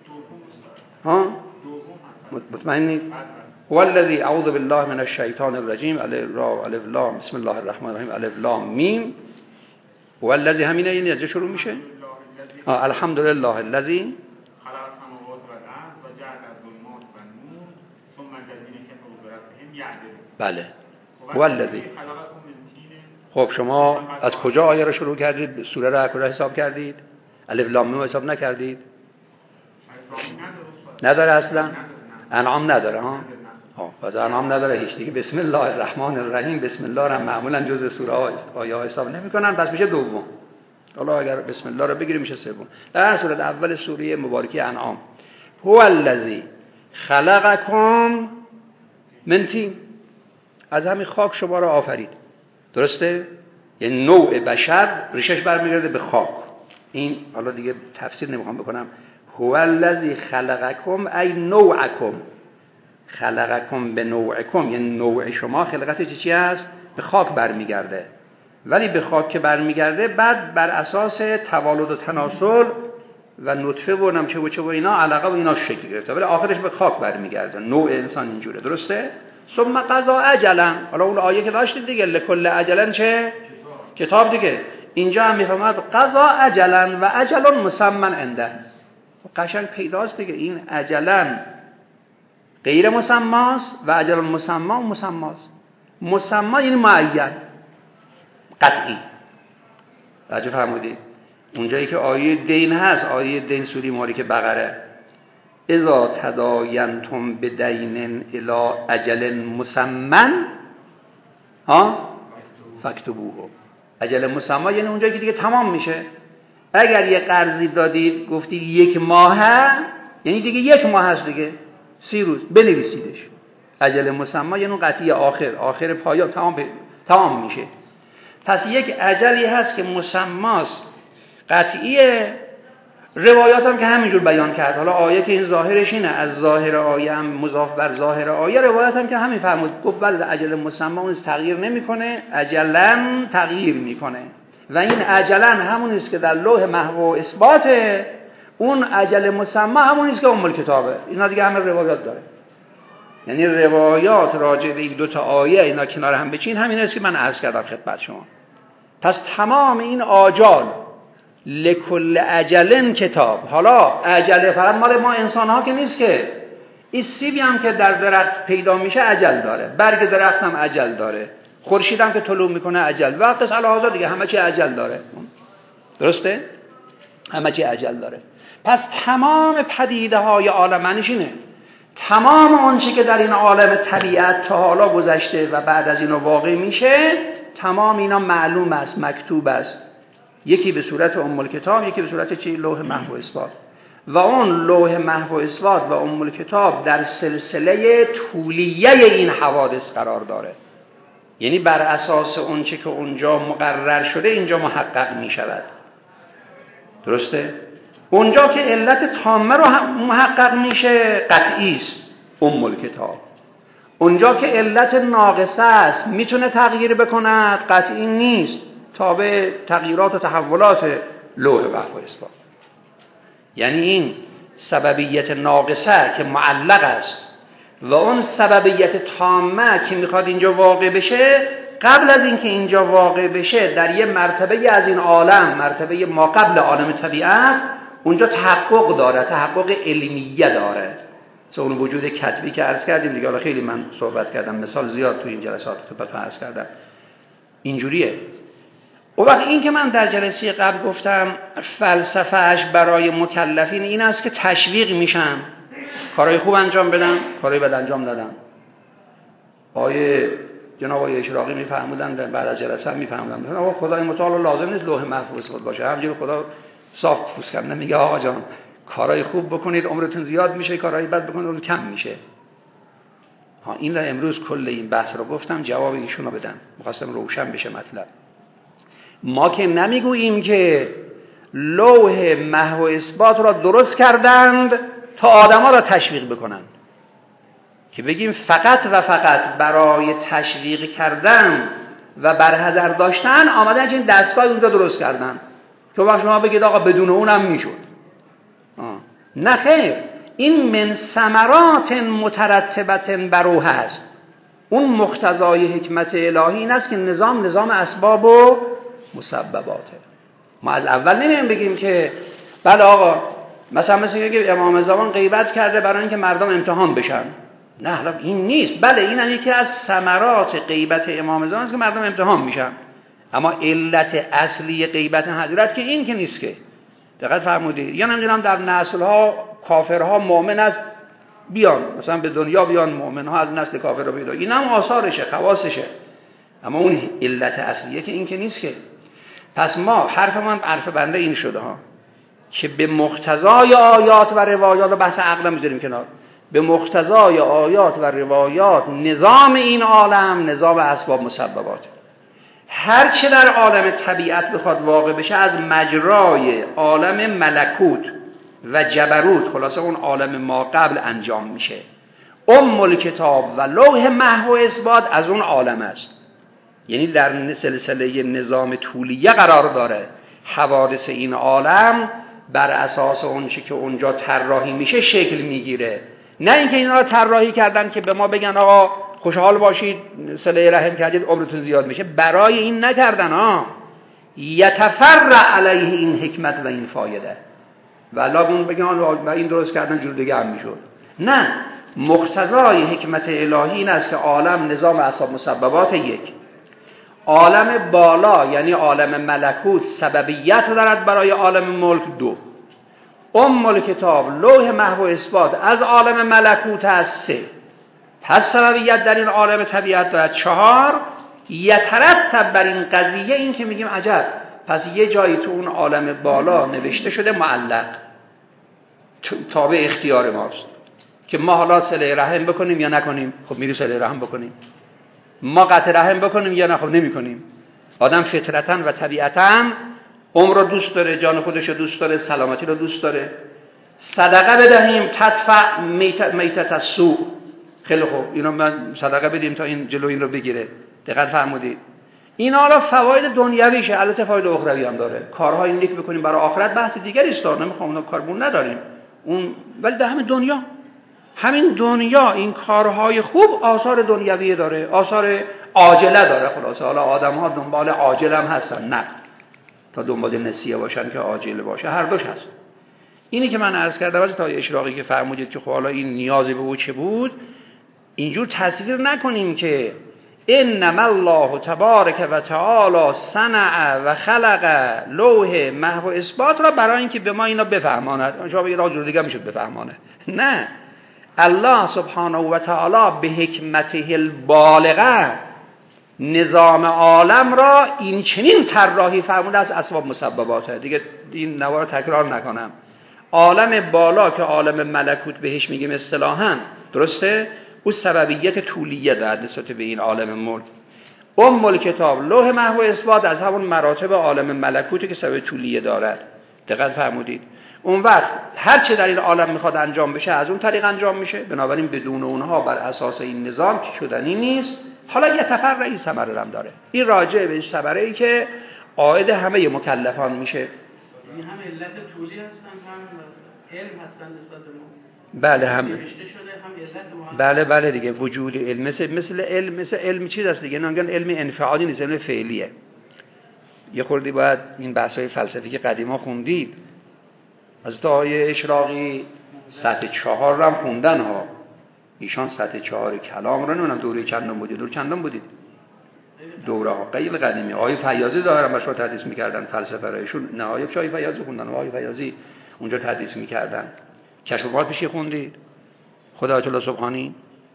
Speaker 1: ها؟ مطمئنی؟ هو الذی اعوذ بالله من الشیطان الرجیم الف را الف لام بسم الله الرحمن الرحیم الف لام میم. هو الذی همینه، این از شروع میشه. اه الحمدلله الذی
Speaker 2: خلق السماوات و الارض و جعل الظلمات و النور ثم الذین کفروا بربهم یعدلون.
Speaker 1: بله. هو الذی. خب شما از کجا آیه رو شروع کردید؟ سوره رو از کجا حساب کردید؟ الف لام میم حساب نکردید؟ نداره اصلا؟ انعام نداره ها؟ ها پس انعام نداره هیچ دیگه. بسم الله الرحمن الرحیم، بسم الله رو معمولا جزء سوره ها آیه حساب نمی‌کنن، پس میشه دوم. حالا اگر بسم الله رو بگیریم میشه سوم. در صورت اول سوره مبارکه انعام هو الذی خلقکم من طین، از همین خاک شما رو آفرید. درسته؟ یعنی نوع بشر ریشش برمیگرده به خاک. این حالا دیگه تفسیر نمیخوام بکنم. هو الذی خلقکم ای نوعکم، خلقکم به نوعکم، یعنی نوع شما خلقت چی است؟ به خاک برمیگرده. ولی به خاک که برمیگرده بعد بر اساس توالد و تناسل و نطفه و نمچه و چه و اینا علاقه و اینا شکل گرفته، ولی آخرش به خاک برمیگرده. نوع انسان اینجوره. درسته؟ ثم قضا اجلا. حالا اون آیه که داشتید دیگه لکل اجلا چه؟ کتاب دیگه. اینجا هم میفهمد قضا اجلا و اجل مسمى عنده. قشنگ پیداست دیگه. این اجلا غیر مسماست و اجل مسمى و مسماست. مسمى یعنی معین، قطعی. راجع فرمودید اونجایی که آیه دین هست، آیه دین سوره مبارکه بقره، اذا تداینتم بدین الی اجل مسمى ها فاکتبوه. اجل مسمى یعنی اونجایی که دیگه تمام میشه. اگر یه قرضی دادید گفتید یک ماهه، یعنی دیگه یک ماه هست دیگه، سی روز بنویسیدش. اجل مسمى یعنی قطعی، آخر آخر پایان تمام تمام میشه. پس یک اجلی هست که مسماست، قطعیه. روایات هم که همینجور بیان کرد. حالا آیه که این ظاهرش اینه، از ظاهر آیه هم مضاف بر ظاهر آیه، روایات هم که همین فرمود. گفت بله اجل مسمى اون تغییر نمیکنه، اجلا تغییر میکنه. و این اجلا همون است که در لوح محو و اثباته، اون اجل مسمى همون است که ام الکتابه. اینا دیگه همه روایات داره. یعنی روایات راجع به این دو تا آیه اینا کنار هم بچین، همین است که من عرض کردم خدمت شما. پس تمام این آجال لکل اجلن کتاب. حالا اجل فقط مال ما انسان ها که نیست که. این سیبی هم که در درخت پیدا میشه اجل داره، برگ درخت هم اجل داره، خورشید هم که طلوع میکنه اجل، و قص الهازا دیگه همه چی اجل داره. درسته؟ همه چی اجل داره. پس تمام پدیده های عالم معنیش اینه تمام آنچه که در این عالم طبیعت تا حالا گذشته و بعد از اینو واقع میشه، تمام اینا معلوم است، مکتوب است، یکی به صورت ام الکتاب، یکی به صورت چی؟ لوح محو و اثبات. و اون لوح محو و اثبات و ام الکتاب در سلسله طولیه این حوادث قرار داره، یعنی بر اساس اون چه که اونجا مقرر شده اینجا محقق می شود. درسته؟ اونجا که علت تامه رو محقق میشه قطعی است ام الکتاب، اونجا که علت ناقصه است میتونه تغییر بکند قطعی نیست، تابع تغییرات و تحولات لوح محو و اثبات. یعنی این سببیت ناقصه که معلق است و اون سببیت تامه که میخواد اینجا واقع بشه، قبل از اینکه اینجا واقع بشه در یه مرتبه از این عالم، مرتبه ما قبل عالم طبیعت، اونجا تحقق داره، تحقق علمیه داره. اون وجود کتبی که عرض کردیم دیگه، حالا خیلی من صحبت کردم، مثال زیاد تو این جلسات خدمتتون عرض کردم. اینجوریه. و وقت این که من در جلسه قبل گفتم فلسفهش برای مکلفین این است که تشویق میشن کارهای خوب انجام بدن، کارهای بد انجام ندن. آیه جناب آقای اشراقی میفهمودن، بعد از جلسه هم میفهمودن آقا خدای متعال لازم نیست لوح محفوظ خود باشه، همینجوری خدا صاف پوس کنه، میگه آقا جان کارهای خوب بکنید عمرتون زیاد میشه، کارهای بد بکنید اون کم میشه. ها این را امروز کل این بحث رو گفتم جواب ایشونو بدم، می‌خواستم روشن بشه مطلب. ما که نمیگوییم که لوح محو و اثبات را درست کردند تا آدما را تشویق بکنند، که بگیم فقط و فقط برای تشویق کردن و برحذر داشتن آمدن این دستگاه اونجا درست کردن که وقت شما بگید آقا بدون اونم میشد. نه خیر، این من ثمرات مترتبت بر او هست. اون مقتضای حکمت الهی این است که نظام نظام اسباب و مسبباته. ما از اول نمیم بگیم که بله آقا مثلا مثل که امام زمان غیبت کرده برای اینکه مردم امتحان بشن. نه حالا این نیست. بله این هم یکی از ثمرات غیبت امام زمان است که مردم امتحان میشن، اما علت اصلی غیبت حضرت که این که نیست. که دقت فرمودید یا نمیدونم در نسل‌ها کافرها مؤمن است بیان، مثلا به دنیا بیان مؤمن‌ها از نسل کافر رو بیان، این هم آثارشه، خواصشه، اما اون علت اصلیه که این که نیست. که پس ما حرف من حرف بنده این شده ها که به مقتضای آیات و روایات، و بحث عقل میذاریم کنار، به مقتضای آیات و روایات نظام این عالم نظام اسباب مسببات، هر چه در عالم طبیعت بخواد واقع بشه از مجرای عالم ملکوت و جبروت، خلاصه اون عالم ما قبل انجام میشه. ام الکتاب و لوح محو و اثبات از اون عالم است، یعنی در سلسله نظام طولیه قرار داره. حوادث این عالم بر اساس اون چی که اونجا طراحی میشه شکل میگیره، نه اینکه اینا رو طراحی کردن که به ما بگن آقا خوشحال باشید صله رحم کردید عمرتون زیاد میشه. برای این نکردن ها، یتفرع علیه این حکمت و این فایده، ولی اون بگن آقا این درست کردن جور دیگه هم میشد. نه، مقتضای حکمت الهی این است که عالم نظام اسباب مسببات یک، عالم بالا یعنی عالم ملکوت سببیت دارد برای عالم ملک دو، ام الکتاب لوح محو و اثبات از عالم ملکوت است سه، پس سببیت در این عالم طبیعت دارد چهار. یترتب بر این قضیه این که میگیم عجب، پس یه جایی تو اون عالم بالا نوشته شده معلق تابع اختیار ماست که ما حالا صله رحم بکنیم یا نکنیم. خب میری صله رحم بکنیم. ما قطع رحم بکنیم یا نه؟ خب نمی کنیم. آدم فطرتاً و طبیعتاً عمر رو دوست داره، جان خودش رو دوست داره، سلامتی رو دوست داره. صدقه بدهیم تدفع میت میتت السوء. خیلی خوب، اینو من صدقه بدیم تا این جلو این رو بگیره. دقت فرمودید؟ اینا را فواید دنیویشه، البته فواید اخروی هم داره. کارهای نیک بکنیم برای آخرت بحث دیگری است، نمیخوام اون کاربون نداریم اون، ولی در همین دنیا همین دنیا این کارهای خوب آثار دنیوی داره، آثار عاجله داره. خلاصه حالا آدم‌ها دنبال عاجل هم هستن، نه تا دنبال نسیه باشن که عاجل باشه، هر دوش هست. اینی که من عرض کردم از تا اشراقی که فرمودید که خب حالا این نیازی به او چه بود، اینجور تصویر نکنیم که انما الله تبارک و تعالی صنع و خلق لوح محو اثبات را برای اینکه به ما اینا بفهماند. شما بگید راجع دیگه میشه بفهمانه. نه، الله سبحانه و تعالی به حکمته البالغه نظام عالم را این چنین طراحی فرموده از اسباب مسبباته. دیگه این نوار تکرار نکنم. عالم بالا که عالم ملکوت بهش میگیم اصطلاحاً، درسته؟ او سببیت طولیه دارد نسبت به این عالم ملک. ام الکتاب لوح محو اثبات از همون مراتب عالم ملکوتی که سبب طولیه دارد. دقت فرمودید؟ اون وقت هر چه در این عالم میخواد انجام بشه از اون طریق انجام میشه. بنابراین بدون اونها بر اساس این نظام که شدنی نیست. حالا یه تفرع این ثمره هم داره. این راجع به ثمره ای که عائد همه مکلفان میشه.
Speaker 3: این هم علت طولی هستن هم علم هستن نسبت ما.
Speaker 1: بله هم
Speaker 3: نوشته شده هم علت.
Speaker 1: بله بله دیگه وجود علم مثل مثل علم مثل علم چیز است دیگه. نمیگن علم انفعالی نیست، علم فعلیه. یه خوردی باید این بحث‌های فلسفی که قدیما خوندید از آقای اشراقی سطح چهار رو هم خوندن ها. ایشان سطح چهار کلام رو نمیدونم دوره چندم بودید؟ دوره چندم بودید؟ دوره ها خیلی قدیمی. آقای فیاضی دارن باشو تدریس میکردن فلسفه را. ایشون نهایت چای فیاضی خوندن. آقای فیاضی اونجا تدریس میکردن. کشف‌القرآن پیشی خوندید؟ خدا آیت الله سبحانی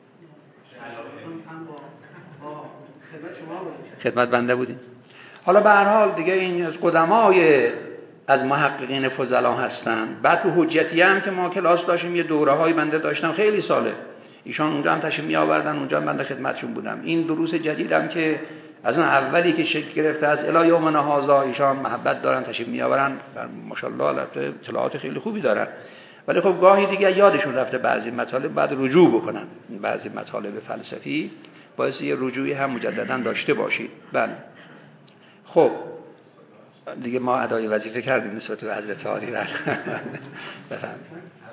Speaker 1: خدمت بنده بودیم. حالا به هر حال دیگه این از قدمای از محققین فضلا هستن. بعد تو حجتیه هم که ما کلاس داشتیم یه دوره های بنده داشتم خیلی ساله. ایشان اونجا هم تشریف می آوردن، اونجا هم بنده خدمتشون بودم. این دروس جدیدم که از اون اولی که شکل گرفته از الی یومنا هذا ایشان محبت دارن تشریف می آورن. ماشاءالله البته اطلاعات خیلی خوبی دارن. ولی خب گاهی دیگه یادشون رفته بعضی مطالب بعد رجوع بکنن. بعضی مطالب فلسفی باعث یه رجوعی هم مجددا داشته باشید. بله. خب دیگه ما ادای وظیفه کردیم نسبت به حضرت عالی. بفرمایید.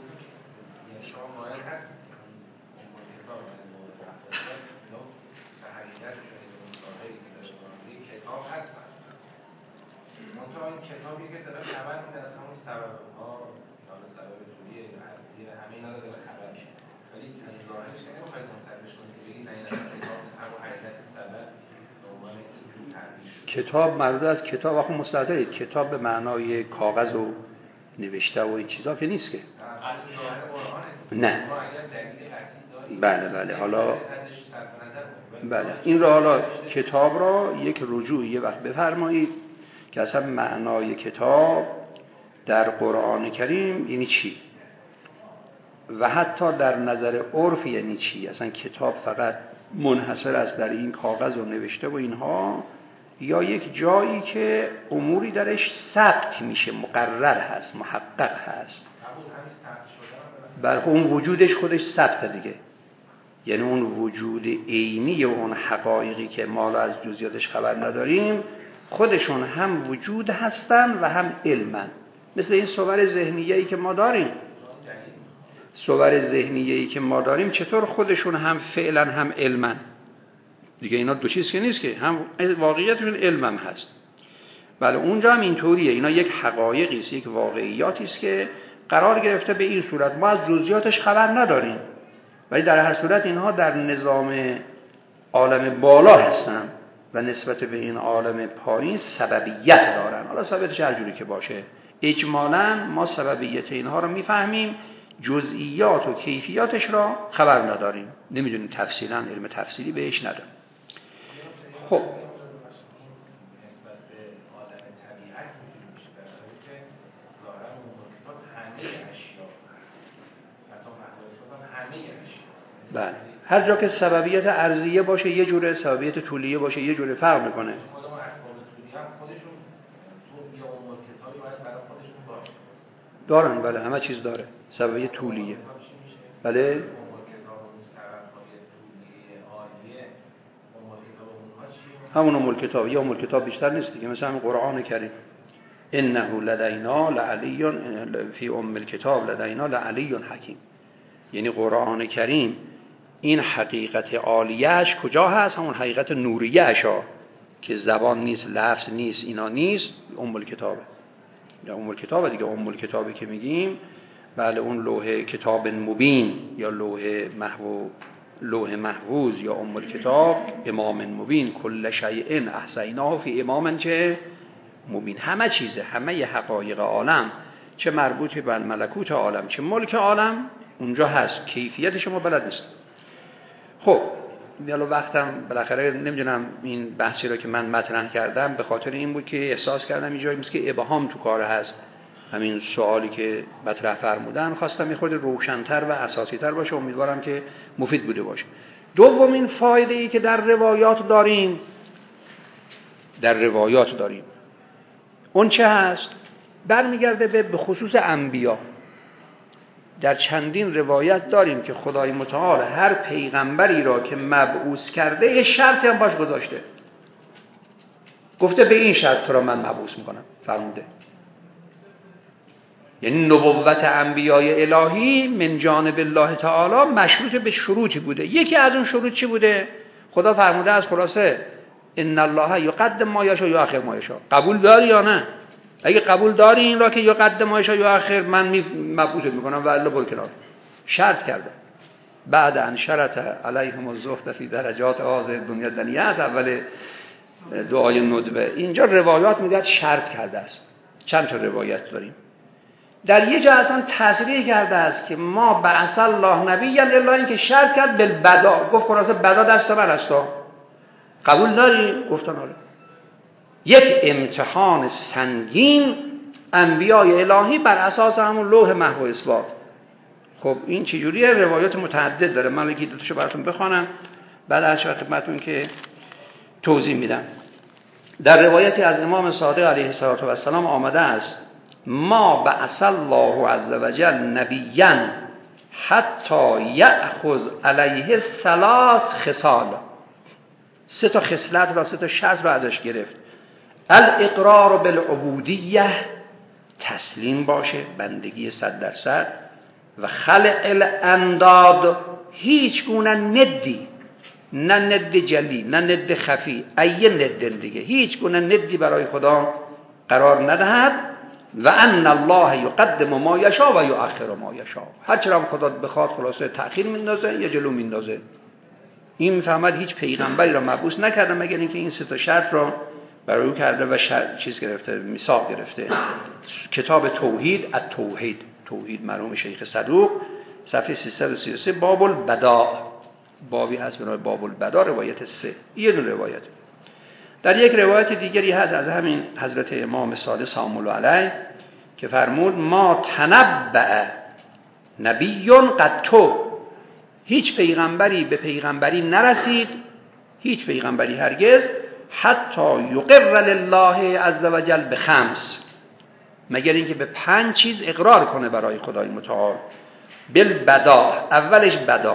Speaker 4: کتابی که داره خبر میده از همون سبب‌ها، حالا سبب طولی ارضی همه اینا رو داره خبر میده. ولی از ظاهرش نمیخواید منتقدش کنید که بگید نه این کتاب همون حقیقت سبب به عنوان این تعبیر شده.
Speaker 1: کتاب مربوط از کتاب آخه مستعده کتاب به معنای کاغذ و نوشته و این چیزا که نیست که. نه. بله بله حالا بله این را حالا کتاب را یک رجوع یه وقت بفرمایید که اصلا معنای کتاب در قرآن کریم یعنی چی و حتی در نظر عرف یعنی چی. اصلا کتاب فقط منحصر است در این کاغذ و نوشته و اینها یا یک جایی که اموری درش ثبت میشه، مقرر هست، محقق هست. بله اون وجودش خودش ثبت دیگه. یعنی اون وجود عینی و اون حقایقی که ما از جزئیاتش خبر نداریم خودشون هم وجود هستن و هم علمن. مثل این صور ذهنیه‌ای که ما داریم. صور ذهنیه‌ای که ما داریم چطور خودشون هم فعلا هم علمن. دیگه اینا دو چیز که نیست که هم واقعیتشون علمم هست. بله اونجا هم اینطوریه. اینا یک حقایقی است، یک واقعیاتی است که قرار گرفته به این صورت. ما از جزئیاتش خبر نداریم. ولی در هر صورت اینها در نظام عالم بالا هستن و نسبت به این عالم پایین سببیت دارن. حالا سببیتش هر جوری که باشه اجمالاً ما سببیت اینها رو میفهمیم، جزئیات و کیفیاتش را خبر نداریم، نمیدونیم تفصیلاً، علم تفصیلی بهش نداریم. خب بله هر جا که سببیت ارضیه باشه یه جوره، سببیت طولیه باشه یه جوره فرق میکنه. دارن بله همه چیز داره سببیت طولیه. بله همون ام الکتاب یا ام الکتاب بیشتر نیست دیگه. مثلا قرآن کریم انه لدینا لعلی فی ام الکتاب لدینا لعلی حکیم. یعنی قرآن کریم این حقیقت عالیه‌اش کجا هست؟ همون حقیقت نوریه‌اش ها که زبان نیست، لفظ نیست، اینا نیست، ام الکتابه. یا ام الکتابه دیگه. ام الکتابی که میگیم بله اون لوح کتاب مبین یا لوح محو لوح محفوظ یا ام الکتاب امام مبین کل شیء احصیناه فی امام چه مبین، همه چیزه، همه حقایق عالم چه مربوط به ملکوت عالم چه ملک عالم اونجا هست، کیفیت شما بلد نیست. خب یالا وقتم بالاخره نمیدونم این بحثی رو که من مطرح کردم به خاطر این بود که احساس کردم اینجا میشه که ابهام تو کار هست، همین سوالی که مطرح فرمودن خواستم یه خورده روشن‌تر و اساسی‌تر باشه، امیدوارم که مفید بوده باشه. دومین فایده ای که در روایات داریم در روایات داریم اون چه هست؟ برمیگرده به خصوص انبیا. در چندین روایت داریم که خدای متعال هر پیغمبری را که مبعوث کرده یه شرطی هم باش گذاشته، گفته به این شرط تو را من مبعوث میکنم، فرموده. یعنی نبوت انبیای الهی من جانب الله تعالی مشروط به شروطی بوده. یکی از اون شروط چی بوده؟ خدا فرموده از خلاصه ان الله یقدم ما یشاء و یؤخر ما یشاء. قبول داری یا نه؟ اگه قبول داری این را که یقدم ما یشاء و یؤخر، من مبعوث میکنم و الا بر کنار. شرط کرده. بعد ان شرط علیهم الزهد فی درجات هذه دنیا دنیا، اول دعای ندبه. اینجا روایات میگه شرط کرده است. چند تا روایت داریم. در یه جا اصلا تصریح کرده است که ما بعث الله نبیا الا اینکه شرط کرد بالبدا، گفت خلاصه بدا دست من است، قبول داری؟ گفتن آره. یک امتحان سنگین انبیای الهی بر اساس همون لوح محو اثبات. خب این چجوریه؟ روایات متعدد داره، من یکی دو تاشو براتون بخوانم بعد از خدمتتون که توضیح میدم. در روایتی از امام صادق علیه السلام آمده است ما بعث الله عز وجل نبیا حتی یأخذ علیه ثلاث خصال، سه تا خصلت را، سه تا شرط را ازش گرفت. الاقرار بالعبودیه، تسلیم باشه، بندگی صد درصد، و خلع الانداد، هیچ گونه ندی، نه ند جلی نه ند خفی، ایه ند دیگه، هیچ گونه ندی برای خدا قرار ندهد. و ان الله یقدم ما یشاء و یؤخر ما یشاء، هر چرا خدا بخواد خلاصه تأخیر میندازه یا جلو میندازه. این میفهمد هیچ پیغمبری را مبعوث نکرده مگر اینکه این سه تا شرط را برای او کرده و شرط چیز گرفته، میثاق گرفته. کتاب توحید، التوحید، توحید مرحوم شیخ صدوق، صفحه سیصد و سی و سه، باب البداء، بابی هست به نام باب البداء، روایت سه. یه دونه روایت. در یک روایت دیگری هست از همین حضرت امام صادق سلام الله علیه که فرمود ما تنبأ نبی قط، هیچ پیغمبری به پیغمبری نرسید، هیچ پیغمبری هرگز، حتی یقر لله عز وجل به خمس، مگر اینکه به پنج چیز اقرار کنه برای خدای متعال. بالبدا، اولش بدا،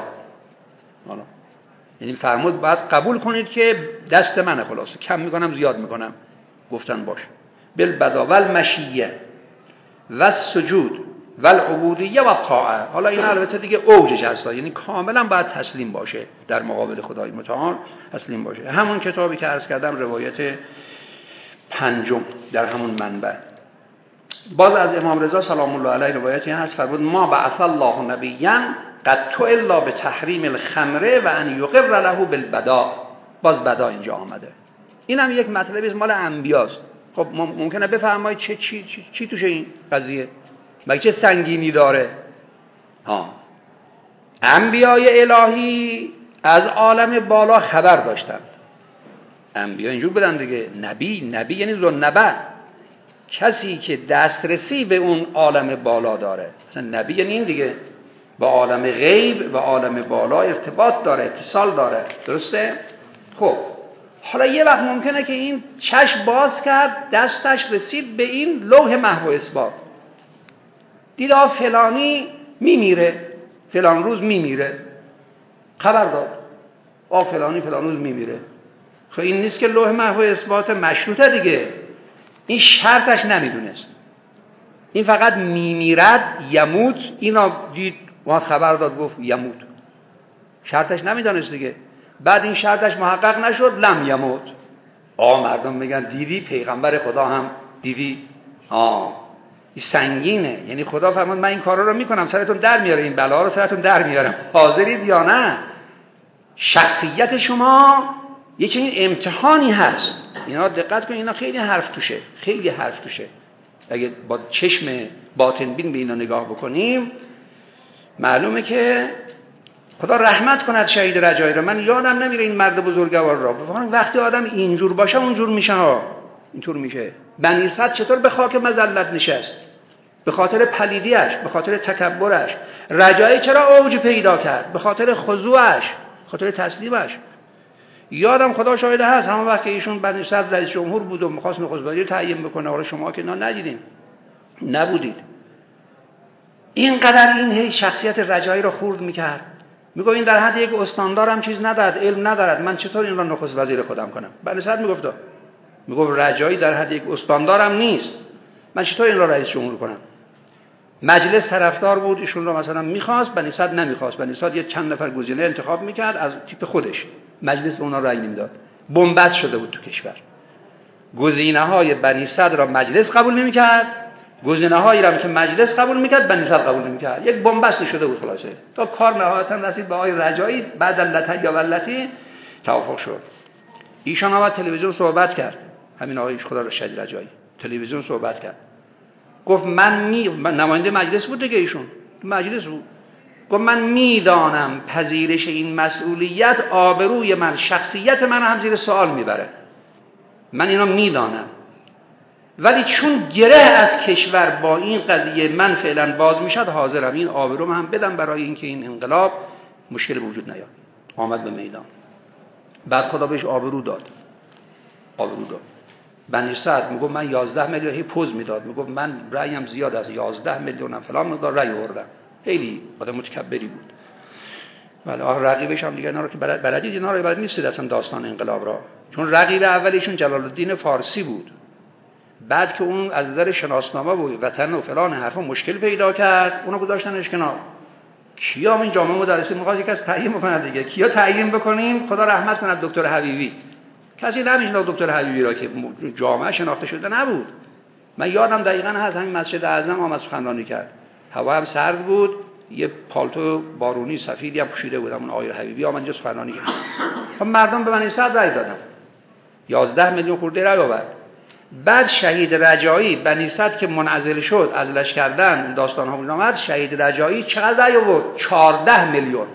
Speaker 1: یعنی فرمود باید قبول کنید که دست منه، خلاصه کم میکنم زیاد میکنم، گفتن باشه. بالبدا و المشیه و السجود و العبودیه و الطاعه. حالا این البته دیگه اوجش هست، یعنی کاملا باید تسلیم باشه در مقابل خدای متعال، تسلیم باشه. همون کتابی که عرض کردم روایت پنجم در همون منبع. باز از امام رضا سلام الله علیه روایتی هست فرمود ما بعث الله نبیا قط الا به تحریم الخمر و ان یقر له بالبداء. باز بدا اینجا آمده. این هم یک مطلبی است مال انبیاست. خب ممکنه بفرمایید چه چی چی, چی توشه این قضیه؟ مگه چه سنگینی داره؟ ها، انبیای الهی از عالم بالا خبر داشتن. انبیا اینجور بودن دیگه. نبی، نبی یعنی ذوالنبأ، کسی که دسترسی به اون عالم بالا داره. مثلا نبی یعنی این دیگه، با عالم غیب و عالم بالا ارتباط داره، اتصال داره. درسته؟ خب حالا یه وقت ممکنه که این چشم باز کرد، دستش رسید به این لوح محو اثبات، دید آ فلانی میمیره، فلان روز میمیره، خبر داد آ فلانی فلان روز میمیره. خب این نیست که لوح محو اثبات مشروطه دیگه، این شرطش نمیدونست، این فقط میمیرد، یموت، اینا دید و خبر داد گفت یموت، شرطش نمیدونست دیگه. بعد این شرطش محقق نشد، لم یموت. آ مردم میگن دیدی پیغمبر خدا هم دیدی. آ این سنگینه. یعنی خدا فرمود من این کارا رو میکنم، سرتون در میاره، این بلا رو سرتون در میارم، حاضرید یا نه؟ شخصیت شما یه چنین امتحانی هست. اینا دقت کنید، اینا خیلی حرف توشه، خیلی حرف توشه. اگه با چشم باطن بین به اینا نگاه بکنیم معلومه که خدا رحمت کند شهید رجایی را. من یادم نمیره این مرد بزرگوار را. وقتی آدم اینجور باشه اونجور میشه ها، اینطور میشه. بنی صدر چطور به خاک مذلت نشست؟ به خاطر پلیدیش، به خاطر تکبرش. رجایی چرا اوج پیدا کرد؟ به خاطر خضوعش، به خاطر تسلیمش. یادم خدا شاهد هست همون وقت که ایشون بنی صدر رئیس جمهور بود و می‌خواست نخست وزیر تعیین بکنه، حالا شما که نه ندیدین، نبودید، اینقدر این هی شخصیت رجایی رو خورد میکرد. میگه این در حد یک استاندار هم چیز ندارد، علم ندارد، من چطور این را نخست وزیر خودم کنم؟ بنی صدر میگفت میگفت رجایی در حد یک استاندار هم نیست، من چطور این را رئیس جمهور کنم؟ مجلس طرفدار بود ایشون رو مثلا میخواست، بنی صدر نمیخواست. بنی صدر یه چند نفر گزینه انتخاب میکرد از تیپ خودش، مجلس به اونا رأی نمیداد. بنبست شده بود تو کشور. گزینه‌های بنی صدر را مجلس قبول نمیکرد، گزینه‌هایی را که مجلس قبول میکرد بنی صدر قبول نمیکرد. یک بنبست شده بود خلاصه. تا کار نهایتا رسید به آقای رجایی، بعد اللتی یا ولتی توافق شد. ایشان آمد تلویزیون صحبت کرد، همین آقای خدا رو شهید رجایی تلویزیون صحبت کرد. گفت من می من نماینده مجلس بود دیگه، ایشون مجلس بود. گفت من میدانم پذیرش این مسئولیت آبروی من، شخصیت من هم زیر سوال میبره، من اینا میدانم، ولی چون گره از کشور با این قضیه من فعلا باز میشد، حاضرم این آبرو هم بدم برای اینکه این انقلاب مشکل وجود نیاد. آمد به میدان، بعد خدا بهش آبرو داد، آبرو داد. بنی صدر میگفت من یازده میلیون، هی پوز میداد، میگفت من رأیم زیاد از یازده میلیونم فلان مقدار رأی آوردم. خیلی آدم متکبری بود. ولی آخر رقیبش هم دیگه اینا رو که بلدید، اینا رو بلد نیستید اصلا داستان انقلاب را. چون رقیب اولیشون جلال الدین فارسی بود، بعد که اون از نظر شناسنامه و وطن و فلان حرفا مشکل پیدا کرد، اونو گذاشتنش کنار. کیا این جامعه مدرسی می‌خواد یک از تعیین بکنه دیگه، کیا تعیین بکنیم؟ خدا رحمت کنه دکتر حبیبی. کسی نمی‌شناخت دکتر حبیبی را که جامعه شناخته شده نبود. من یادم دقیقاً هست همین مسجد اعظم آمد سخنرانی کرد، هوا هم سرد بود، یه پالتو بارونی سفیدی هم پوشیده بود، اون آقای حبیبی آمد اینجا سخنرانی کرد. خب مردم به بنی صدر رأی دادن، یازده میلیون خورده رأی آورد. بعد شهید رجایی بنی صدر که منعزل شد، عزلش کردن، داستان ها بود آمد، شهید رجایی چقدر رأی آورد؟ چهارده میلیون.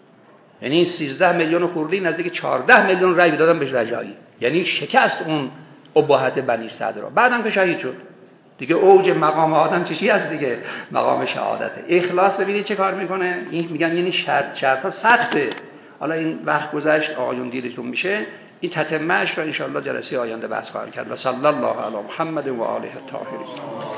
Speaker 1: یعنی سیزده میلیون خورده نزدیک چهارده میلیون رأی دادن به رجایی، یعنی شکست اون ابهت بنی صدر را. بعدم که شهید شد دیگه اوج مقام آدم چیزی هست دیگه، مقام شهادته. اخلاص ببینید چه کار میکنه. این میگن یعنی شرط شرطا سخته. حالا این وقت گذشت آقایون دیدتون میشه، این تتمهش رو ان شاء الله جلسه آینده بحث خواهیم کرد. و صلی الله علی محمد و آله الطاهرین.